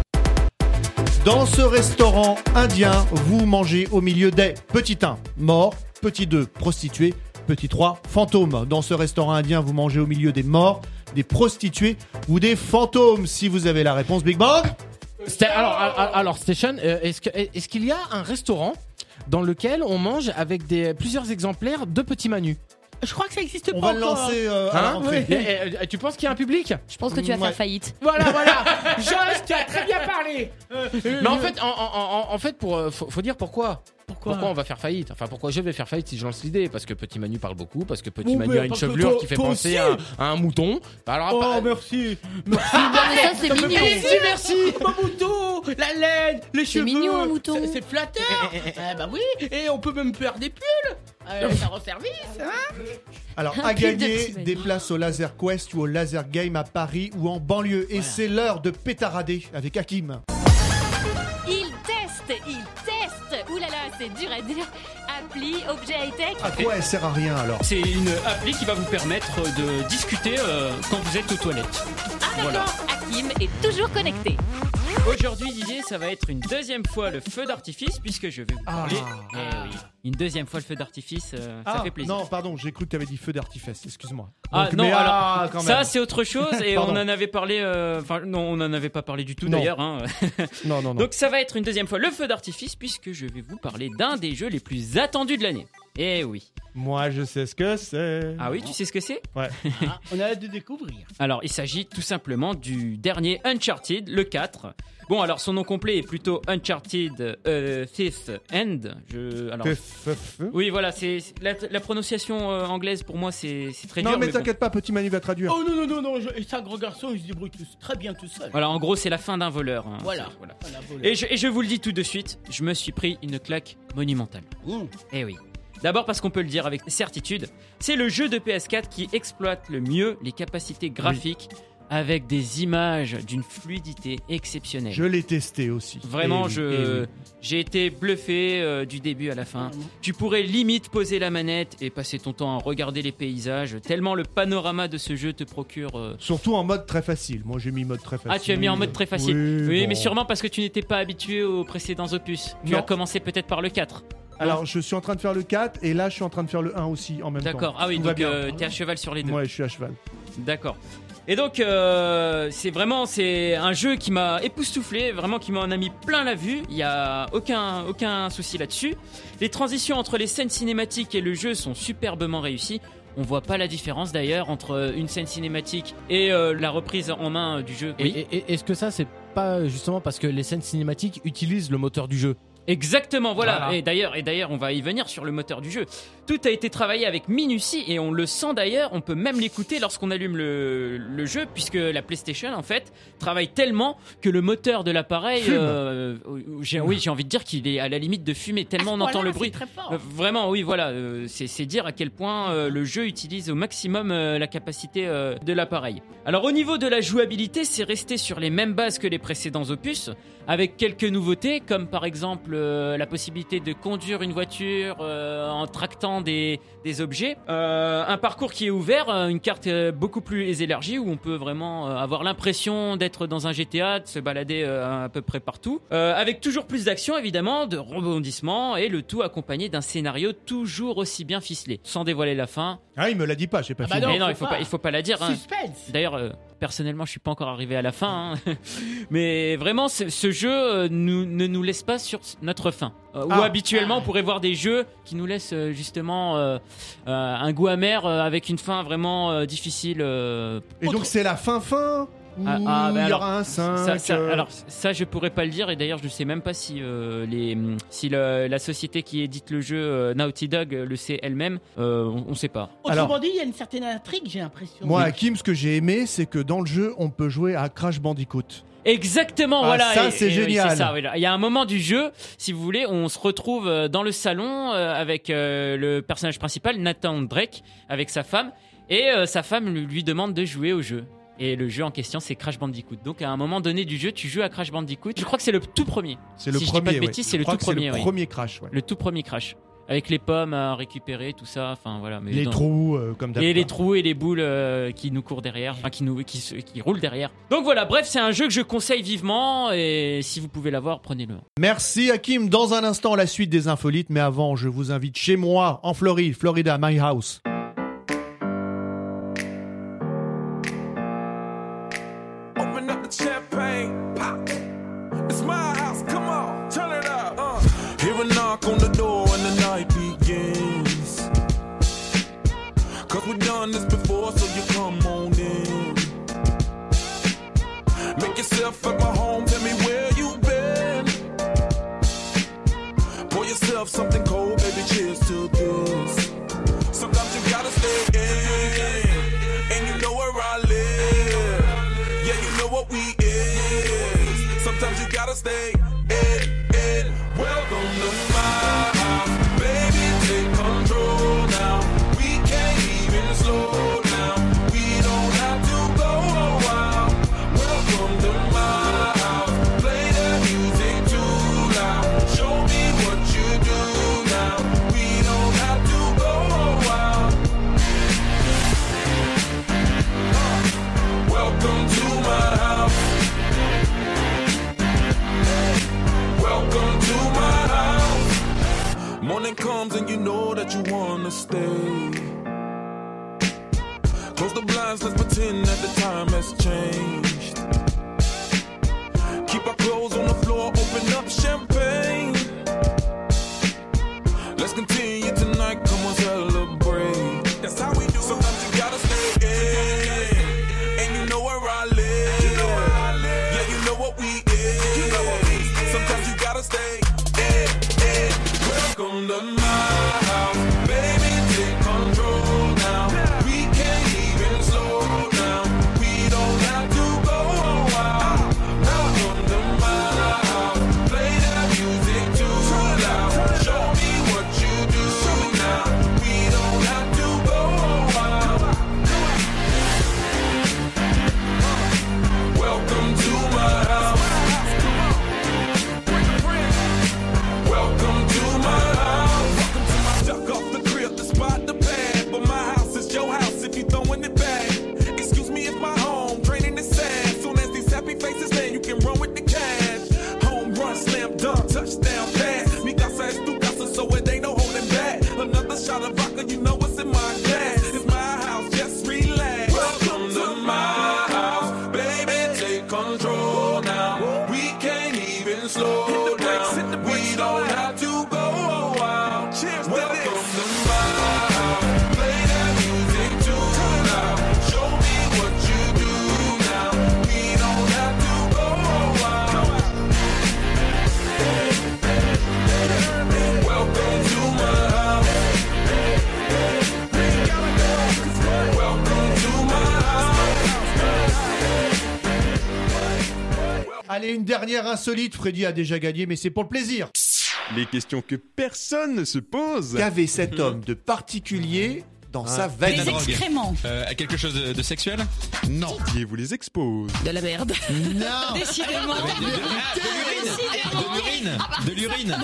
Dans ce restaurant indien, vous mangez au milieu des petit un, morts, petit deux, prostituées, petit trois, fantômes. Dans ce restaurant indien, vous mangez au milieu des morts, des prostituées ou des fantômes. Si vous avez la réponse, Big Bang. C'était- Alors, alors, alors, Station, euh, est-ce que- est-ce qu'il y a un restaurant dans lequel on mange avec des, plusieurs exemplaires de Petit Manu? Je crois que ça existe On pas va le encore. lancer euh, à la Hein rentrée. Et- et- et tu penses qu'il y a un public? Je pense que tu vas Ouais. faire faillite. Voilà, voilà. Joyce, tu as très bien parlé. Mais en fait, en, en- en- en fait, pour, euh, faut, faut dire pourquoi. Pourquoi Pourquoi on va faire faillite? Enfin, pourquoi je vais faire faillite si je lance l'idée? Parce que Petit Manu parle beaucoup, parce que Petit Oh, Manu mais a une parce que chevelure toi- qui fait toi penser aussi. à, à un mouton. Bah, alors, Oh, bah, merci. Non, mais ça, c'est mignon. Merci, merci. Mon mouton, la laine, les cheveux. mignon, un mouton. C'est- C'est flatteur. Ah bah oui. Et on peut même faire des pulls. Euh, ça rend service, hein. Alors, Un à pull de gagner Petit Manu. des places au Laser Quest ou au Laser Game à Paris ou en banlieue. Et c'est l'heure de pétarader avec Hakim. Il teste, il teste. Ouh là là, c'est dur à dire. Appli, objet high-tech. À quoi elle sert à rien alors? C'est une appli qui va vous permettre de discuter euh, quand vous êtes aux toilettes. Ah Voilà. d'accord, Hakim est toujours connecté. Aujourd'hui, Didier, ça va être une deuxième fois le feu d'artifice puisque je vais vous parler. Eh oui. Une deuxième fois le feu d'artifice, euh, ça Ah, fait plaisir. non, pardon, j'ai cru que tu avais dit feu d'artifice, excuse-moi. Ah Donc, non, mais, alors ah, quand ça même. c'est autre chose et Pardon. on en avait parlé. euh, Enfin non, on en avait pas parlé du tout Non. d'ailleurs. Hein. Non, non, non. Donc ça va être une deuxième fois le feu d'artifice puisque je vais vous parler d'un des jeux les plus attendus de l'année. Eh oui. Moi, je sais ce que c'est. Ah oui, tu sais ce que c'est? Ouais. Ah, on a hâte de découvrir. Alors, il s'agit tout simplement du dernier Uncharted, le quatre. Bon, alors son nom complet est plutôt Uncharted euh, Fifth End. Je, alors, oui, voilà, c'est c'est- la, la prononciation euh, anglaise pour moi c'est c'est très Non, dur. mais bon. t'inquiète pas, Petit Manu va traduire. Oh non, non, non, non. je- Et ça, grand garçon, il se débrouille tout, très bien tout seul. Voilà, en gros, c'est la fin d'un voleur. hein. Voilà. C'est- voilà. Voilà, voilà. Et je, et je vous le dis tout de suite, je me suis pris une claque monumentale. Mmh. Eh oui. D'abord parce qu'on peut le dire avec certitude, c'est le jeu de P S quatre qui exploite le mieux les capacités graphiques avec des images d'une fluidité exceptionnelle. Je l'ai testé aussi. Vraiment, Eh oui, je eh oui. j'ai été bluffé euh, du début à la fin. Tu pourrais limite poser la manette et passer ton temps à regarder les paysages, tellement le panorama de ce jeu te procure... euh, Surtout en mode très facile. Moi, j'ai mis mode très facile. Ah, tu as mis en mode très facile. Oui, Oui, bon. mais sûrement parce que tu n'étais pas habitué aux précédents opus. Tu Non. as commencé peut-être par le quatre. Alors, je suis en train de faire le quatre et là, je suis en train de faire le un aussi en même temps. D'accord. Ah oui, Tout va donc bien. euh, t'es à cheval sur les deux. Ouais, je suis à cheval. D'accord. Et donc, euh, c'est vraiment c'est un jeu qui m'a époustouflé, vraiment qui m'en a mis plein la vue. Il y a aucun aucun souci là-dessus. Les transitions entre les scènes cinématiques et le jeu sont superbement réussies. On voit pas la différence d'ailleurs entre une scène cinématique et euh, la reprise en main euh, du jeu. Et, et- et- est-ce que ça, c'est pas justement parce que les scènes cinématiques utilisent le moteur du jeu? Exactement, voilà. Voilà. Et d'ailleurs, et d'ailleurs, on va y venir sur le moteur du jeu. Tout a été travaillé avec minutie et on le sent d'ailleurs. On peut même l'écouter lorsqu'on allume le, le jeu, puisque la PlayStation en fait travaille tellement que le moteur de l'appareil, Fume. euh, j'ai, oui, j'ai envie de dire qu'il est à la limite de fumer tellement on Voilà, entend le c'est bruit. très fort. Euh, Vraiment, oui, voilà. euh, c'est, c'est dire à quel point euh, le jeu utilise au maximum euh, la capacité euh, de l'appareil. Alors au niveau de la jouabilité, c'est resté sur les mêmes bases que les précédents opus, avec quelques nouveautés, comme par exemple euh, la possibilité de conduire une voiture euh, en tractant des, des objets, euh, un parcours qui est ouvert, euh, une carte euh, beaucoup plus élargie où on peut vraiment euh, avoir l'impression d'être dans un G T A, de se balader euh, à peu près partout, euh, avec toujours plus d'action évidemment, de rebondissements et le tout accompagné d'un scénario toujours aussi bien ficelé, sans dévoiler la fin. Ah, il me l'a dit pas, j'ai pas Ah bah fini. non, Mais non, faut il faut pas. pas, il faut pas la dire. hein. Suspense. D'ailleurs, euh, personnellement, je suis pas encore arrivé à la fin, hein. Mais vraiment, ce, ce jeu euh, nous, ne nous laisse pas sur notre fin. Euh, Ah. Où habituellement, on pourrait voir des jeux qui nous laissent euh, justement euh, euh, un goût amer euh, avec une fin vraiment euh, difficile. euh. Et donc c'est la fin fin ou Ah, ah, il bah y alors, aura un cinq ça, ça- euh, alors ça, je pourrais pas le dire et d'ailleurs, je ne sais même pas si euh, les si le- la société qui édite le jeu euh, Naughty Dog euh, le sait elle-même. Euh, on, on sait pas. Autrement Alors- dit, il y a une certaine intrigue, j'ai l'impression. Moi, Oui. Hakim, ce que j'ai aimé, c'est que dans le jeu, on peut jouer à Crash Bandicoot. Exactement, Ah, voilà. ça, et- c'est et oui, génial. c'est ça, oui, là. Il y a un moment du jeu, si vous voulez, on se retrouve euh, dans le salon euh, avec euh, le personnage principal, Nathan Drake, avec sa femme, et euh, sa femme lui, lui demande de jouer au jeu. Et le jeu en question, c'est Crash Bandicoot. Donc à un moment donné du jeu, tu joues à Crash Bandicoot. Je crois que c'est le tout premier. C'est le si premier. je dis pas de ouais. bêtises, Je c'est le crois tout que c'est premier. le oui. premier Crash. Ouais. Le tout premier Crash. Avec les pommes à récupérer, tout ça. Enfin voilà. Mais Les dans- trous, euh, comme et d'habitude. les trous et les boules euh, qui nous courent derrière, enfin qui nous qui, se- qui roulent derrière. Donc voilà, bref, c'est un jeu que je conseille vivement et si vous pouvez l'avoir, prenez-le. Merci Hakim. Dans un instant, la suite des Infolites. Mais avant, je vous invite chez moi, en Floride, Florida, my house. Open up the champagne, pop. It's my house, come on, turn it up. Uh. Hear a knock on the door and the night begins. Cause we've done this before, so you come on in. Make yourself at my home, tell me where you've been. Pour yourself something cold, baby, cheers to this. Sometimes you gotta stay in, and you know where I live. Yeah, you know what we is. Sometimes you gotta stay in, in. Welcome to my house, baby, take control now. We can't even slow down. We don't have to go a while. Welcome to my house, play the music too loud. Show me what you do now. We don't have to go a while. Welcome to my house. Welcome to my house. Morning comes and you know that you wanna stay. Close the blinds, let's pretend that the time has changed. Keep our clothes on the floor, open up champagne. Let's continue tonight, come on, celebrate. That's how we do. Sometimes you gotta stay in, and you know where I live. You know where I live. Yeah, you know what we is. You know what we is. Sometimes you gotta stay in, in. Welcome to my house, baby, take control now. We can't even slow down. We don't have to go a while. Welcome to my house, play that music too loud. Show me what you do now. We don't have to go a while. Welcome to my house. Welcome to my house. Welcome to my duck off the crib, the spot, the pad. But my house is your house if you throwing it back. Excuse me if my home draining is sad. Soon as these happy faces land, you can run with the cash. Home run, slam dunk, touchdown pass. Mi casa es tu casa, so it ain't no holding back. Another shot of vodka, you know what's in my glass. It's my house, just relax. Welcome to my house, baby, take control now. We can't even slow down. We don't have to go a while. Welcome to my house, play that music Allez, une dernière insolite. Freddy a déjà gagné, mais c'est pour le plaisir. Les questions que personne ne se pose. Qu'avait cet homme de particulier dans sa valise? La drogue. Euh, quelque chose de, de sexuel? Non. Didier vous les expose. De la merde. Non. Décidément. De, de, de, de l'urine. De l'urine.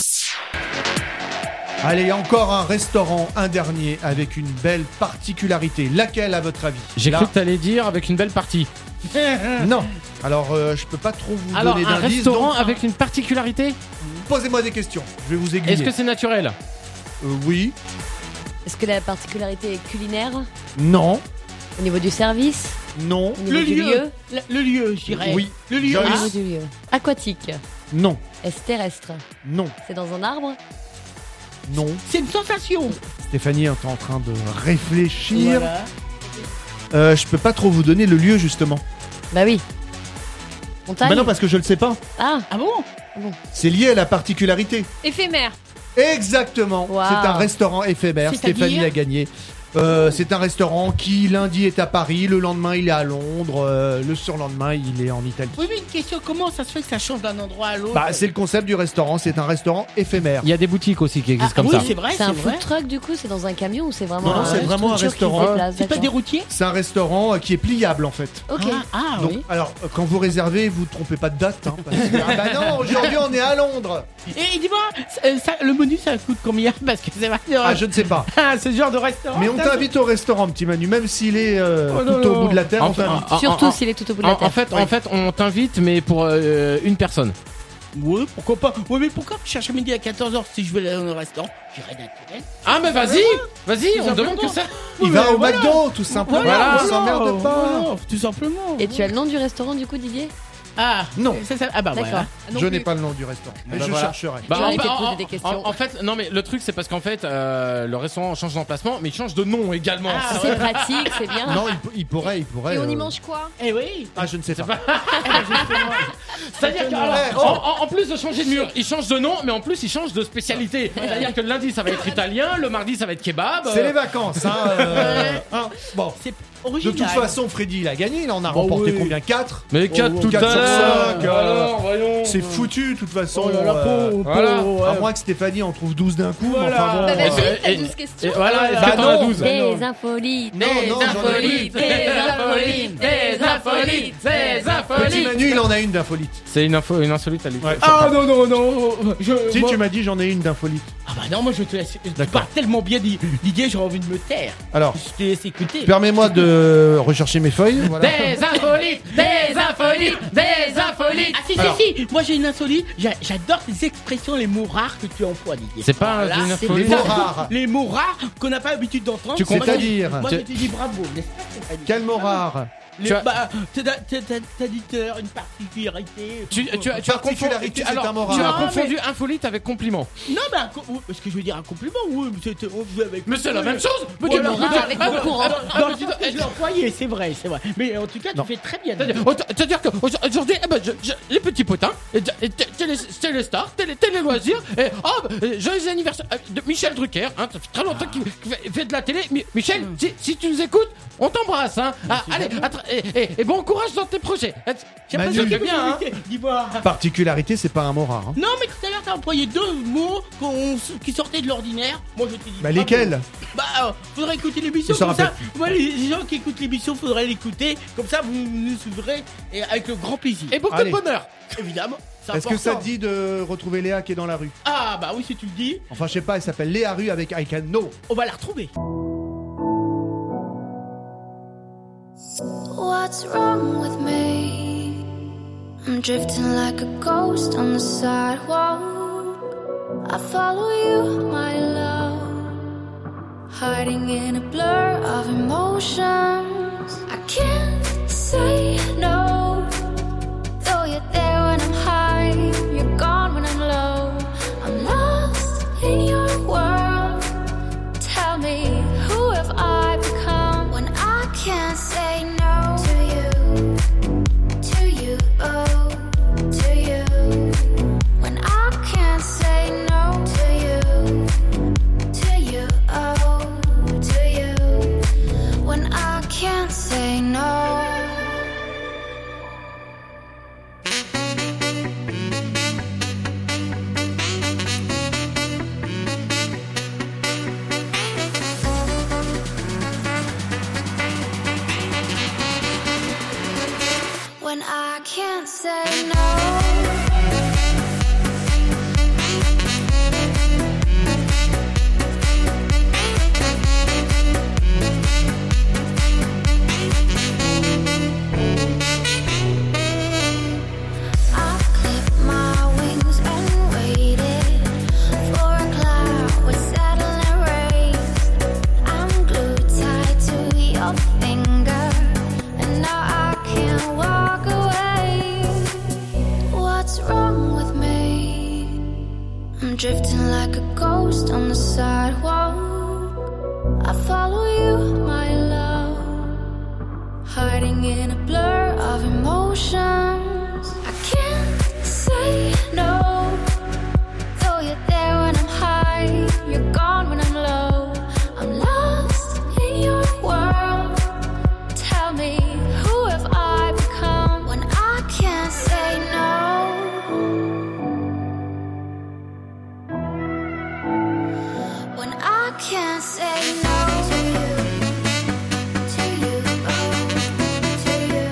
Allez, encore un restaurant, un dernier, avec une belle particularité. Laquelle, à votre avis? J'ai Là- cru que t'allais dire avec une belle partie. Non. Alors, euh, je peux pas trop vous Alors, donner un d'indices. restaurant donc, avec une particularité? Posez-moi des questions. Je vais vous aiguiller. Est-ce que c'est naturel? Euh, oui. Est-ce que la particularité est culinaire? Non. Au niveau du service? Non. Au niveau Le du lieu. lieu? Le, le lieu, je dirais. Oui. Le lieu. Au Joyce. niveau du lieu. Aquatique? Non. Est-ce terrestre? Non. C'est dans un arbre? Non. C'est une sensation. Stéphanie est en train de réfléchir. Voilà. Euh, je peux pas trop vous donner le lieu, justement. Bah oui. Montagne? Bah non, parce que je le sais pas. Ah, Ah bon? C'est lié à la particularité. Éphémère. Exactement. Wow. C'est un restaurant éphémère. C'est-à-dire Stéphanie a gagné. Euh, c'est un restaurant qui lundi est à Paris, le lendemain il est à Londres, euh, le surlendemain il est en Italie. Oui, mais une question, comment ça se fait que ça change d'un endroit à l'autre? Bah c'est le concept du restaurant, c'est un restaurant éphémère. Il y a des boutiques aussi qui existent Ah, comme oui, ça. c'est vrai, c'est c'est un vrai. food truck du coup? C'est dans un camion ou c'est vraiment Non, non, c'est une vraiment un structure qui se restaurant. déplace, C'est pas d'accord. des routiers? C'est un restaurant euh, qui est pliable en fait. Ok. Ah, ah, Donc, oui. alors euh, quand vous réservez, vous trompez pas de date. Hein, parce que, ah bah non, aujourd'hui on est à Londres. Et dis-moi, euh, ça- le menu ça coûte combien? Parce que c'est vrai. Ah je ne sais pas. Ah, ce genre de restaurant. Mais on ça, t'invite au restaurant, petit Manu, même s'il est euh, Oh tout non, au non. bout de la terre. En on fait, t'invite. en- Surtout en- s'il est tout au bout de la En, terre. en fait, en fait, on t'invite, mais pour euh, une personne. Oui, pourquoi pas? Oui, mais pourquoi tu cherches à midi à quatorze heures si je vais aller au restaurant? J'irai naturel. Ah, mais vas-y, vas-y, Tout on demande simplement. que ça. Il Oui, va mais au voilà. McDo, tout simplement. Voilà, on s'emmerde pas. Voilà, tout simplement. Et tu as le nom du restaurant du coup, Didier? Ah, Non. ça, ça- ah bah D'accord. voilà. Non Je plus. n'ai pas le nom du restaurant. Mais bah je voilà. chercherai. Bah, J'ai en, arrêté de en- poser en- des questions. en- en fait, non, mais le truc, c'est parce qu'en fait, euh, le restaurant change d'emplacement, mais il change de nom également. Ah, C'est pratique, c'est bien. Non, il, il pourrait, il pourrait. Et on y euh, mange quoi? Eh oui. Ah, je ne sais pas. C'est-à-dire qu'en Eh, oh. en, en plus de changer de mur, il change de nom, mais en plus, il change de spécialité. C'est-à-dire que le lundi, ça va être italien, le mardi, ça va être kebab. C'est euh, les vacances, hein. euh, hein. Bon, C'est de original. toute façon, Freddy, il a gagné. Il en a Bah remporté oui. combien? quatre. Mais quatre Oh, tout quatre à sur l'heure. cinq, euh, Alors, voyons. C'est foutu, de toute façon. Oh là là, euh, pauvre, voilà. pauvre, À ouais. moins que Stéphanie en trouve douze d'un coup. mais Voilà. Enfin, bon, Bah euh, vas-y, t'as et- douze questions. Et voilà, est-ce Bah que t'en as non. douze? Des infolites. Non, non, j'en ai Des infolites, des infolites, des infolites. Petit Manu, il en a une d'infolite. C'est une info, une insolite à lui. Ouais. Ah non, non, non. Je, Si moi- tu m'as dit, j'en ai une d'infolite. Ah bah non, moi je te laisse. Tu D'accord. parles tellement bien d'I- Didier, j'ai envie de me taire. Alors, Je te laisse écouter. permets-moi de rechercher mes feuilles. Voilà. Des infolites, des infolites, des infolites. Ah si, Alors. si, si. Moi j'ai une insolite. J'a- J'adore les expressions, les mots rares que tu emploies, Didier. C'est pas Voilà, une c'est infolite. Les mots rares. Les mots rares qu'on n'a pas l'habitude d'entendre. Tu comprends- C'est-à-dire Moi Tu- je te dis bravo, n'est-ce pas, Stéphanie? Quel mot rare? Les- Tu as- bah, t'as- t'as- t'as- t'as dit euh, une particularité. Tu, tu, as- tu as confondu, Particularité, tu- c'est alors, un mot tu as rare. confondu infolite avec compliment. Non, mais un co- est-ce que je veux dire un compliment? Oui, mais c'était on faisait avec. Mais c'est la même chose. Mais Voilà. quel- Rare avec bon courant. Non, je je l'ai employé, c'est vrai, c'est vrai. Mais en tout cas, tu Non. fais très bien. C'est-à-dire oh, c'est-à-dire que aujourd'hui, eh ben, je- je- les petits potins, et- et t- télé, télé stars, télé, télé loisirs, et oh, bah, euh, joyeux anniversaire euh, de Michel Drucker, hein, ça fait très longtemps qu'il qu'il fait, fait de la télé. Mi- Michel, si, si tu nous écoutes, on t'embrasse, hein. Ah, allez, attra- et, et- et bon courage dans tes projets. J'ai Manu. l'impression que Bien, hein. Dis-moi. Particularité, c'est pas un mot rare. hein. Non, mais tout à l'heure, t'as employé deux mots qu'on- qui sortaient de l'ordinaire. Moi, je te dis. Bah, bravo. lesquels? Bah, euh, faudrait écouter l'émission Il s'en comme ça. rappelle Moi, les les gens qui écoutent l'émission, faudrait l'écouter. Comme ça, vous nous suivrez et avec le grand plaisir. Et beaucoup Allez. de bonheur. Évidemment. c'est Est-ce que ça te important. dit de retrouver Léa qui est dans la rue? Ah, bah oui, si tu le dis, Enfin, je sais pas, elle s'appelle Léa Rue avec I Can Know. on va la retrouver. What's wrong with me? I'm drifting like a ghost on the sidewalk. I follow you, my love, hiding in a blur of emotions. I can't say no, though you're there when I'm high, you're gone when I'm low. I'm lost in your world. Tell me, who have I become when I can't say no to you, to you, oh, to you. When I can't say no to you, to you, oh, to you. When I can't say no. can't say no. Drifting like a ghost on the sidewalk. I follow you, my love. Hiding in a blur of emotions. I can't say no. Though you're there when I'm high, you're gone when I'm low. I'm lost in your world. Tell me, who have I become when I can't say no? Can't say no to you, to you, oh, to you,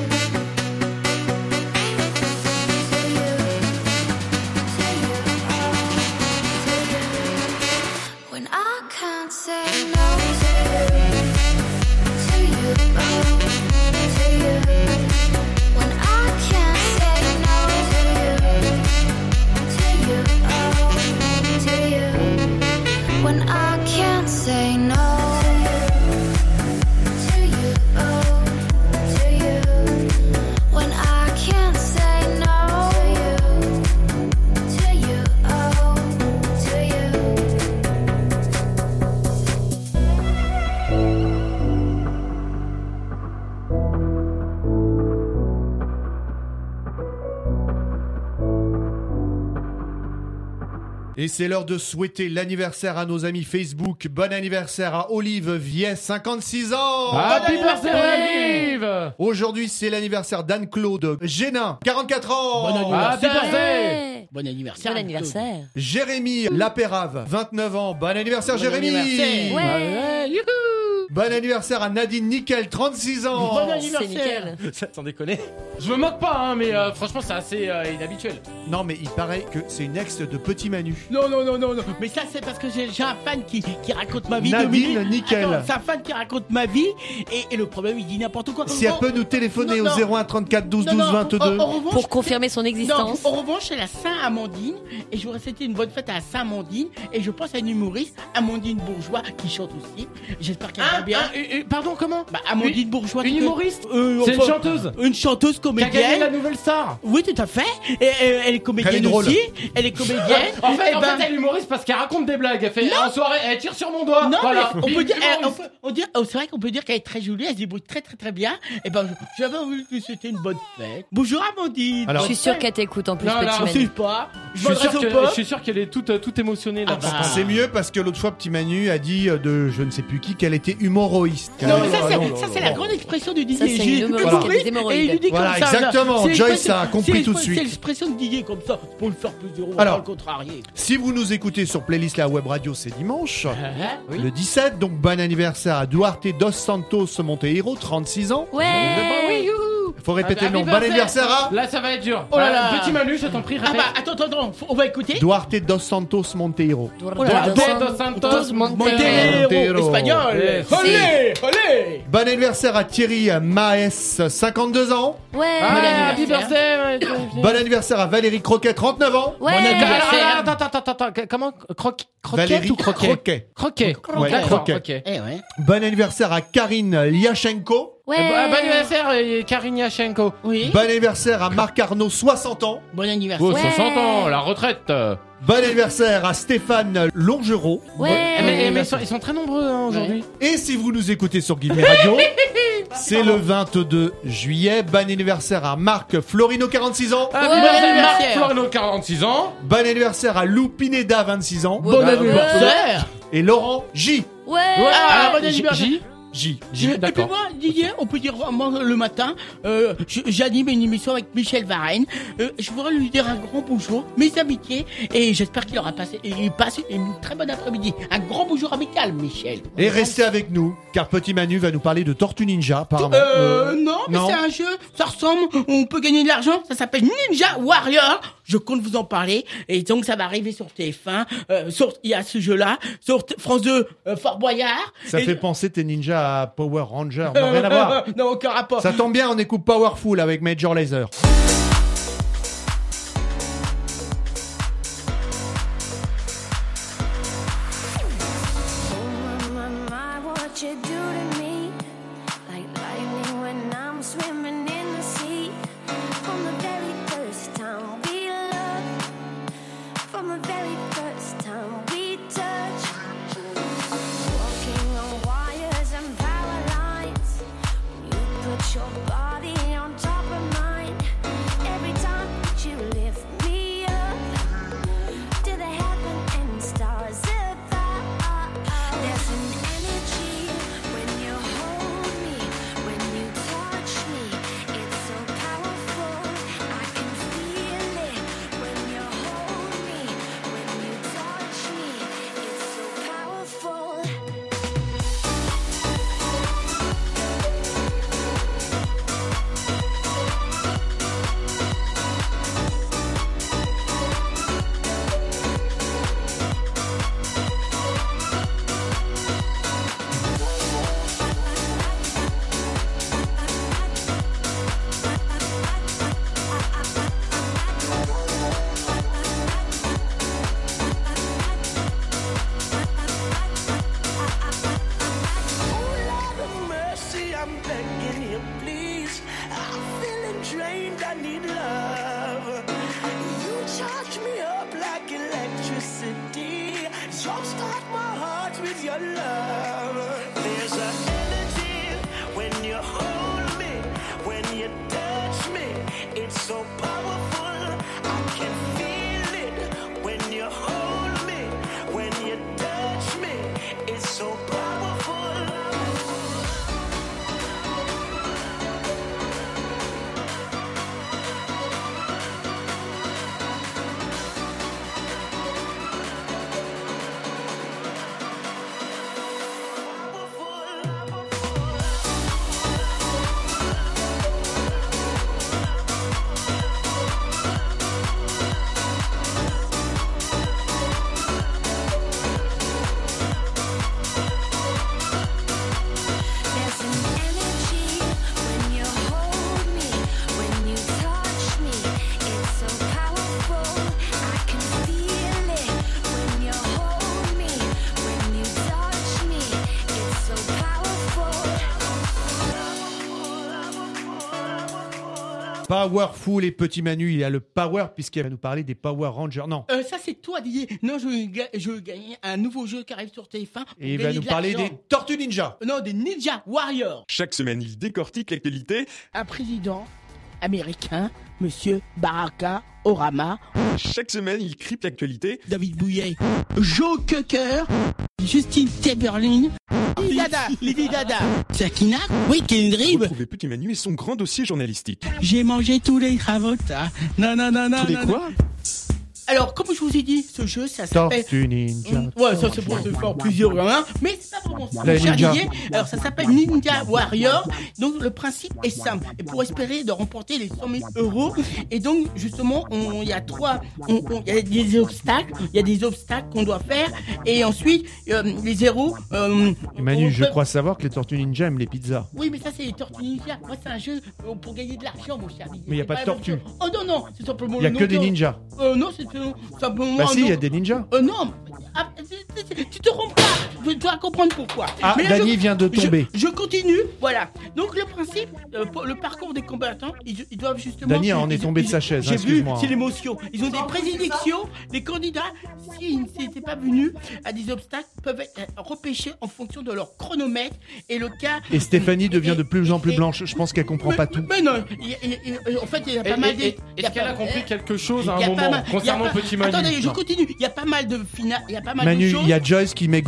to you, to you, oh, to you. When I can't say no to you, to you, oh, to you. When I can't say no to you, to you, oh, to you. When I can't say no to you, oh, to you. When I can't say no to you, oh, to you. Et c'est l'heure de souhaiter l'anniversaire à nos amis Facebook. Bon anniversaire à Olive Vies, cinquante-six ans. Happy Bon birthday, anniversaire. Olive. Aujourd'hui, c'est l'anniversaire d'Anne-Claude Génin, quarante-quatre ans. Bon anniversaire. Happy birthday. Bon anniversaire. Bon anniversaire. Jérémy Lapérave, vingt-neuf ans. Bon anniversaire, Bon Jérémy. anniversaire. Ouais. Bon anniversaire à Nadine Nickel, trente-six ans. Bon C'est anniversaire. nickel. Sans déconner. Je me moque pas, hein, mais euh, franchement, c'est assez euh, inhabituel. Non, mais il paraît que c'est une ex de Petit Manu. Non, non, non, non, non. Mais ça, c'est parce que j'ai j'ai un fan qui, qui raconte ma vie. Nadine deux minutes. Nickel. Attends, c'est un fan qui raconte ma vie. Et, et le problème, il dit n'importe quoi. Si elle En- peut nous téléphoner Non, au non. zéro un trente-quatre douze Non, douze non, vingt-deux. en- en revanche- Pour confirmer son Non, existence. en revanche, c'est la Saint-Amandine. Et je voudrais souhaiter une bonne fête à Saint-Amandine. Et je pense à une humoriste, Amandine Bourgeois, qui chante aussi. J'espère qu'elle va bien. Euh, euh, pardon, comment Bah, Amandine Bourgeois. Une tu te- humoriste Euh, C'est une enfin, chanteuse Une chanteuse qui a gagné comédienne. la nouvelle star. Oui, tout à fait. Et, et- elle est comédienne Elle est drôle. aussi. Elle est comédienne. En fait, Eh en ben- fait, elle est humoriste parce qu'elle raconte des blagues. Elle fait Non. en soirée, elle tire sur mon doigt. Non, Voilà. mais on peut dire, Humoriste. eh, on peut, on dire, oh, c'est vrai qu'on peut dire qu'elle est très jolie, elle se débrouille très très très bien. Et ben, je- j'avais envie de lui souhaiter une bonne fête. Bonjour Amandine. Alors- Je suis sûre qu'elle t'écoute en plus, Non, non, petit Je sais Manu. pas. Je Je suis, sûr m'adresse au que- je peuple. suis sûr qu'elle est toute, toute émotionnée là. Ah bah. t'entends. C'est mieux parce que l'autre fois, Petit Manu a dit euh, de je ne sais plus qui qu'elle était humoroïste. Non, mais ça, Ah, c'est, non, non, ça, non, c'est non. la grande expression de Ça, Didier. c'est J'ai une humoriste compris, qui a des hémorroïdes. et il lui dit Voilà, comme ça. exactement. C'est Joyce l'expression- a compris c'est tout de l'expression- suite. C'est l'expression de Didier comme ça, pour le faire plaisir, on va Alors. pas le contrarier. Si vous nous écoutez sur Playlist La Web Radio, c'est dimanche. Hein Oui. Le dix-sept, donc bon anniversaire à Duarte dos Santos Monteiro, trente-six ans. Ouais. Oui, youhou. Faut répéter Ah, le nom. happy Bon birthday. anniversaire à Là, ça va être dur. Oh là Voilà, là. Petit Manu, je t'en prie, Ah répète. bah, attends, attends, attends, faut- on va écouter. Duarte dos Santos Monteiro. Duarte dos Santos Montero, Montero. espagnol. Yes. Olé, olé. Bon anniversaire à Thierry Maes, cinquante-deux ans. Ouais. Ah, happy anniversaire. birthday. ouais. Bon anniversaire à Valérie Croquet, trente-neuf ans. Ouais. Bon anniversaire. Attends, attends, attends, attends, attends, comment Croquet Valérie ou croquet Croquet. Croquet. Ouais, D'accord, croquet. ok. Eh ouais. Bon anniversaire à Karine Liachenko. Ouais. Eh ben, Bon anniversaire, euh, Karine Yachenko. Oui. Bon anniversaire à Marc Arnaud, soixante ans. Bon anniversaire. Oh, Ouais. soixante ans, la retraite. Euh, Bon anniversaire à Stéphane Longereau. Ouais. eh, mais, mais ils, sont, ils sont très nombreux hein, aujourd'hui. Et si vous nous écoutez sur Give Me Radio, c'est le vingt-deux juillet. Bon anniversaire à Marc Florino, quarante-six ans. Happy Ouais. birthday, Marc anniversaire. Florino, quarante-six ans. Bon anniversaire à Lou Pineda, vingt-six ans. Bon Bah, anniversaire. Et Laurent J. Ouais. Ah, Ah, bon J- anniversaire. J. J. J, Et puis d'accord. moi, Didier, on peut dire vraiment le matin, euh, je- j'anime une émission avec Michel Varenne. Euh, je voudrais lui dire un grand bonjour, mes amitiés, et j'espère qu'il aura passé, il passe une très bonne après-midi. Un grand bonjour amical, Michel. Et restez avec nous, car Petit Manu va nous parler de Tortue Ninja, apparemment. Euh, non, mais non. c'est un jeu, ça ressemble, on peut gagner de l'argent, ça s'appelle Ninja Warrior. Je compte vous en parler, et donc ça va arriver sur T F un, euh, sur, il y a ce jeu-là, sur T- France deux, euh, Fort Boyard. Ça Et- fait penser tes ninjas à Power Ranger. Non, rien à voir. Non, aucun rapport. Ça tombe bien, on écoute Powerful avec Major Lazer. Oh my, my, my, what you do to me? Like lightning when I'm swimming in the sea. From the very first time we loved, from the very first time we touched. Walking on wires and power lines. You put your body on top of mine. Every time that you lift me up to the heaven and stars above. There's an energy when you hold me, when you touch me. It's so powerful, I can feel it. When you hold me, when you touch me, it's so powerful. Lord of mercy, I'm begging you, please. I'm feeling drained, I need love. You charge me up like electricity. Jumpstart my heart with your love. There's an energy when you hold me, when you touch me. It's so powerful, I can feel it. When you hold me, when you touch me, it's so powerful. There's an energy when you hold me, when you touch me. It's so powerful, I can feel it. When you hold me, when you touch me, it's so powerful. Powerful et Petit Manu, il a le power puisqu'il va nous parler des Power Rangers. Non. Euh, ça c'est toi Didier. Non, je veux, ga- je veux gagner un nouveau jeu qui arrive sur T F un. pour Et il va gagner nous de parler l'argent. des Tortues Ninja. Non, des Ninja Warriors. Chaque semaine, il décortique l'actualité. Un président américain, Monsieur Baraka Obama. Chaque semaine, il crypte l'actualité. David Bouillet, Joe Cocker, Justine Timberlake, Lady Dada, Lady Dada, Sakina, oui, Kendrick. Retrouvez Petit Manu et son grand dossier journalistique. J'ai mangé tous les cravotas. Non, non, non, non. Tous les non, non. quoi Alors, comme je vous ai dit, ce jeu, ça s'appelle... Tortue Ninja. Mm, Ouais, ça c'est pour se faire plusieurs, hein, mais c'est pas vraiment ça. La mon cher ninja. Didier. Alors, ça s'appelle Ninja Warrior. Donc, le principe est simple. Et pour espérer de remporter les cent mille euros, et donc, justement, on- il y a trois, on- on- il y a des obstacles, il y a des obstacles qu'on doit faire, et ensuite, euh, les héros, euh, Et Manu, on je peut- crois savoir que les Tortues Ninja aiment les pizzas. Oui, mais ça, c'est les Tortues Ninja. Moi, c'est un jeu euh, pour gagner de l'argent, mon cher Didier. Mais il y a C'est pas de la même tortues. chose. Oh non, non, c'est simplement Il y a le que nom des de- ninjas. Euh, non, c'est simplement Bah un si, il y a nom- des ninjas. Euh, non, ah, tu- tu- tu te trompes pas. Je dois comprendre pourquoi. Ah, Mais là, Dany je- vient de je- tomber. Je, continue, voilà. Donc le principe, euh, pour le parcours des combattants, ils, ils doivent justement. Dany en est ils- tombé de ils- sa chaise, hein, J'ai vu, excuse-moi. c'est l'émotion. Ils ont des présélections. Les candidats, s'ils n'étaient pas venus à des obstacles, peuvent être euh, repêchés en fonction de leur chronomètre et le cas. Et Stéphanie devient de plus en plus blanche. Je pense qu'elle comprend pas tout. Mais non, il y a- il y a- en fait, il y a pas Et- mal et- de. et- il y a Est-ce qu'elle pas- a compris eh, quelque chose à il y un a pas moment mal- il y a concernant pas- Petit Manu Attendez, je Non. continue. Il y a pas mal de finales, il y a pas mal Manu, de choses. il y a Joyce qui met Google Traduction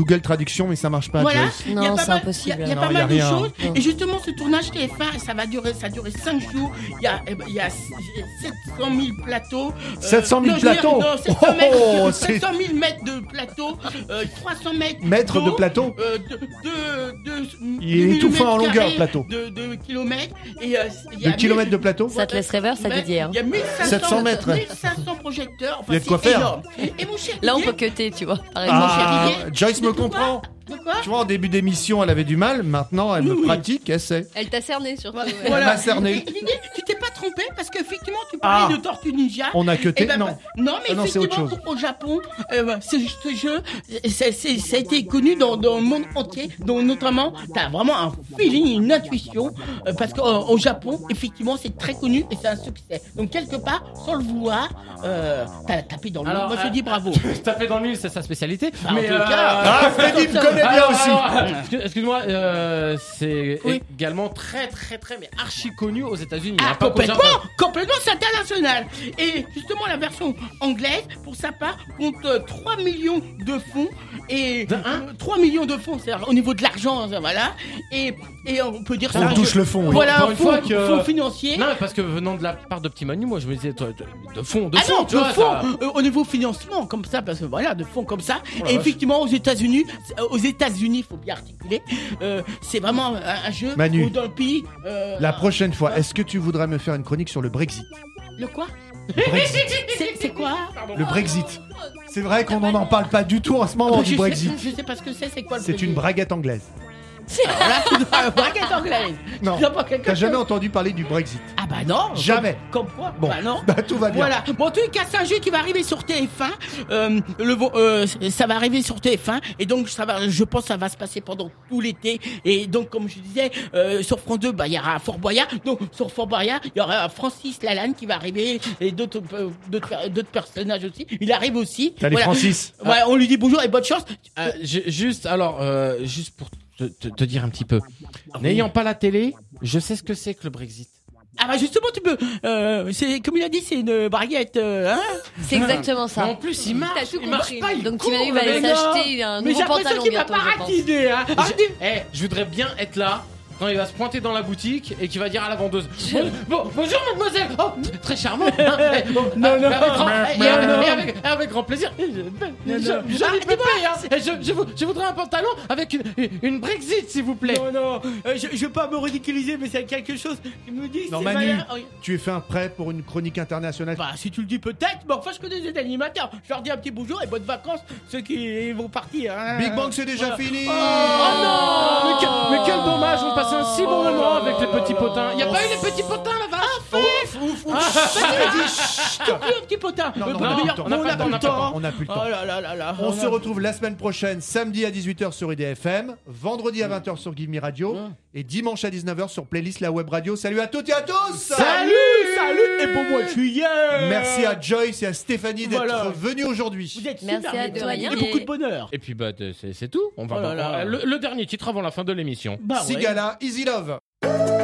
production, mais ça marche pas. Voilà, Joyce. il y a Non, pas c'est mal- impossible. Il y a, il y a Non, pas il y a mal de rien. choses. Non. Et justement, ce tournage T F un, ça va durer, ça a duré cinq jours. Il y a, eh ben, il y a sept cent mille plateaux. euh, sept cent mille non, je veux dire, plateaux. non, sept cents mètres, Oh, sept cent mille mètres de plateau, euh, trois cents mètres. Mètres de d'eau, plateau euh, de, de, de, Il est de étouffant en millimètres longueur, carrés plateau. De, de kilomètres. Et, euh, il y a De kilomètres de plateau. Ça te laisse rêveur, ça, Didier. hein. Il y a mille cinq cents sept cents mètres. mille cinq cents projecteurs. Enfin, Il y a de quoi c'est faire. énorme. Et mon cher Là, on Didier, peut cutter, tu vois. Par exemple. Ah, Didier, Joyce me de quoi comprend. De quoi Tu vois, en début d'émission, elle avait du mal. Maintenant, elle me Oui, oui. pratique, elle sait. Elle t'a cerné surtout. ouais. Elle m'a cerné. Et Didier, tu t'es pas trompé parce qu'effectivement, tu parlais Ah. de Tortue Ninja. On a cuté, Eh ben, non. bah, non, mais Ah non, c'est autre effectivement, chose. au Japon, euh, ce, ce jeu, c'est- c'est- ça a été connu dans, dans le monde entier, dont notamment, t'as vraiment un feeling, une intuition, euh, parce qu'au au Japon, effectivement, c'est très connu et c'est un succès. Donc, quelque part, sans le vouloir, euh, t'as tapé dans le Alors, monde. Moi, je te euh, dis bravo. Taper dans le mille, c'est sa spécialité. Bah, en mais tout euh, cas, Ah, Freddy me connaît bien alors, aussi. alors, excuse- Excuse-moi, euh, c'est Oui. également très très très mais archi connu aux États-Unis. Ah, hein, pas qu'au complètement, Japon. complètement, c'est international. Et justement, la version anglaise, pour sa part, compte euh, trois millions de fonds. Et De un euh, trois millions de fonds, c'est-à-dire au niveau de l'argent, ça, voilà. Et, et on peut dire On ça. touche le fond, oui. Voilà, Pour un une fonds, fois que- fonds financier. Non, mais parce que venant de la part de Petit Manu, moi je me disais toi, de, de fond, de Ah fond, non, tu de vois. fonds, ça- euh, au niveau financement, comme ça, parce que voilà, de fonds comme ça. Oh la et vache. effectivement, aux États-Unis, euh, aux États-Unis, faut bien articuler, euh, c'est vraiment un, un jeu Manu. où dans le pays. euh, La prochaine fois, est-ce que tu voudrais me faire une chronique sur le Brexit? Le quoi Le Brexit. C'est c'est quoi Le Brexit. C'est vrai qu'on n'en parle pas du tout en ce moment je du sais, Brexit. je sais pas ce que c'est, c'est quoi le C'est Brexit une braguette anglaise. Alors là, tu dois la braguette anglaise. Non. Tu dois pas quelque T'as chose. jamais entendu parler du Brexit? Ah bah non. Jamais. Comme, comme quoi Bon, Bah non. bah, tout va bien. Voilà. Bon, en tout cas, c'est un jeu qui va arriver sur T F un. Euh, le, vo- euh, ça va arriver sur T F un. Et donc, ça va, je pense que ça va se passer pendant tout l'été. Et donc, comme je disais, euh, sur France deux, bah, il y aura Fort Boyard. Donc, sur Fort Boyard, il y aura Francis Lalanne qui va arriver. Et d'autres, euh, d'autres, per- d'autres personnages aussi. Il arrive aussi. Salut Voilà. Francis. Ouais, on lui dit bonjour et bonne chance. Euh, ju- juste, alors, euh, juste pour te, te- te dire un petit peu. Ah N'ayant pas la télé, je sais ce que c'est que le Brexit. Ah bah justement, tu peux. Euh, c'est comme il a dit, c'est une baguette. Euh, hein C'est exactement ça. Mais en plus, il marche. T'as tout il marche compris. pas, il Donc court, Tim Manu va le aller mec. s'acheter un Mais nouveau j'ai l'impression pantalon qu'il va bientôt, pas je pense. ratiner. Hein. Ah, Je, eh, je voudrais bien être là quand il va se pointer dans la boutique et qu'il va dire à la vendeuse bon, bon, bonjour mademoiselle, oh, très charmant. Hein, eh, bon, Non, ah, non, avec, grand- non, et non, avec, non. et avec- avec grand plaisir. Eh, Je, je, je, non. je, Ah, n'y peux dis-moi. pas, hein. Eh, je, je, vou- je voudrais un pantalon avec une, une, une Brexit, s'il vous plaît. Non, non, euh, je, je veux pas me ridiculiser, mais c'est quelque chose qui me dit. Non, c'est Manu, malin. Oh, tu es fait un prêt pour une chronique internationale? Bah, si tu le dis peut-être, mais enfin, je connais des animateurs. Je leur dis un petit bonjour et bonnes vacances, ceux qui vont partir. Hein. Big Bang, c'est déjà Voilà. fini. Oh, Oh non, mais quel, mais quel dommage, on passait un si bon moment avec les petits potins. Il y a pas eu les petits potins là-bas. Ouf, ouf, ouf. Freddy, chut. T'as plus un petit potin. Non, Euh, non, bah, on a d'ailleurs, plus le temps. bon, on a plus le temps. On n'a plus le temps. Oh là là là là. On a- se retrouve la semaine prochaine, samedi à dix-huit heures sur I D F M, vendredi à vingt heures sur Give Me Radio et dimanche à dix-neuf heures sur Playlist La Web Radio. Salut à toutes et à tous. Salut, salut. Et pour moi, je suis hier. Merci à Joyce et à Stéphanie d'être Voilà. venus aujourd'hui. Vous êtes Merci super, à vous toi, avez Didier. beaucoup de bonheur. Et puis bah c'est c'est tout. On va Oh là voir- là. le, le dernier titre avant la fin de l'émission. Bah ouais. Sigala, Easy Love.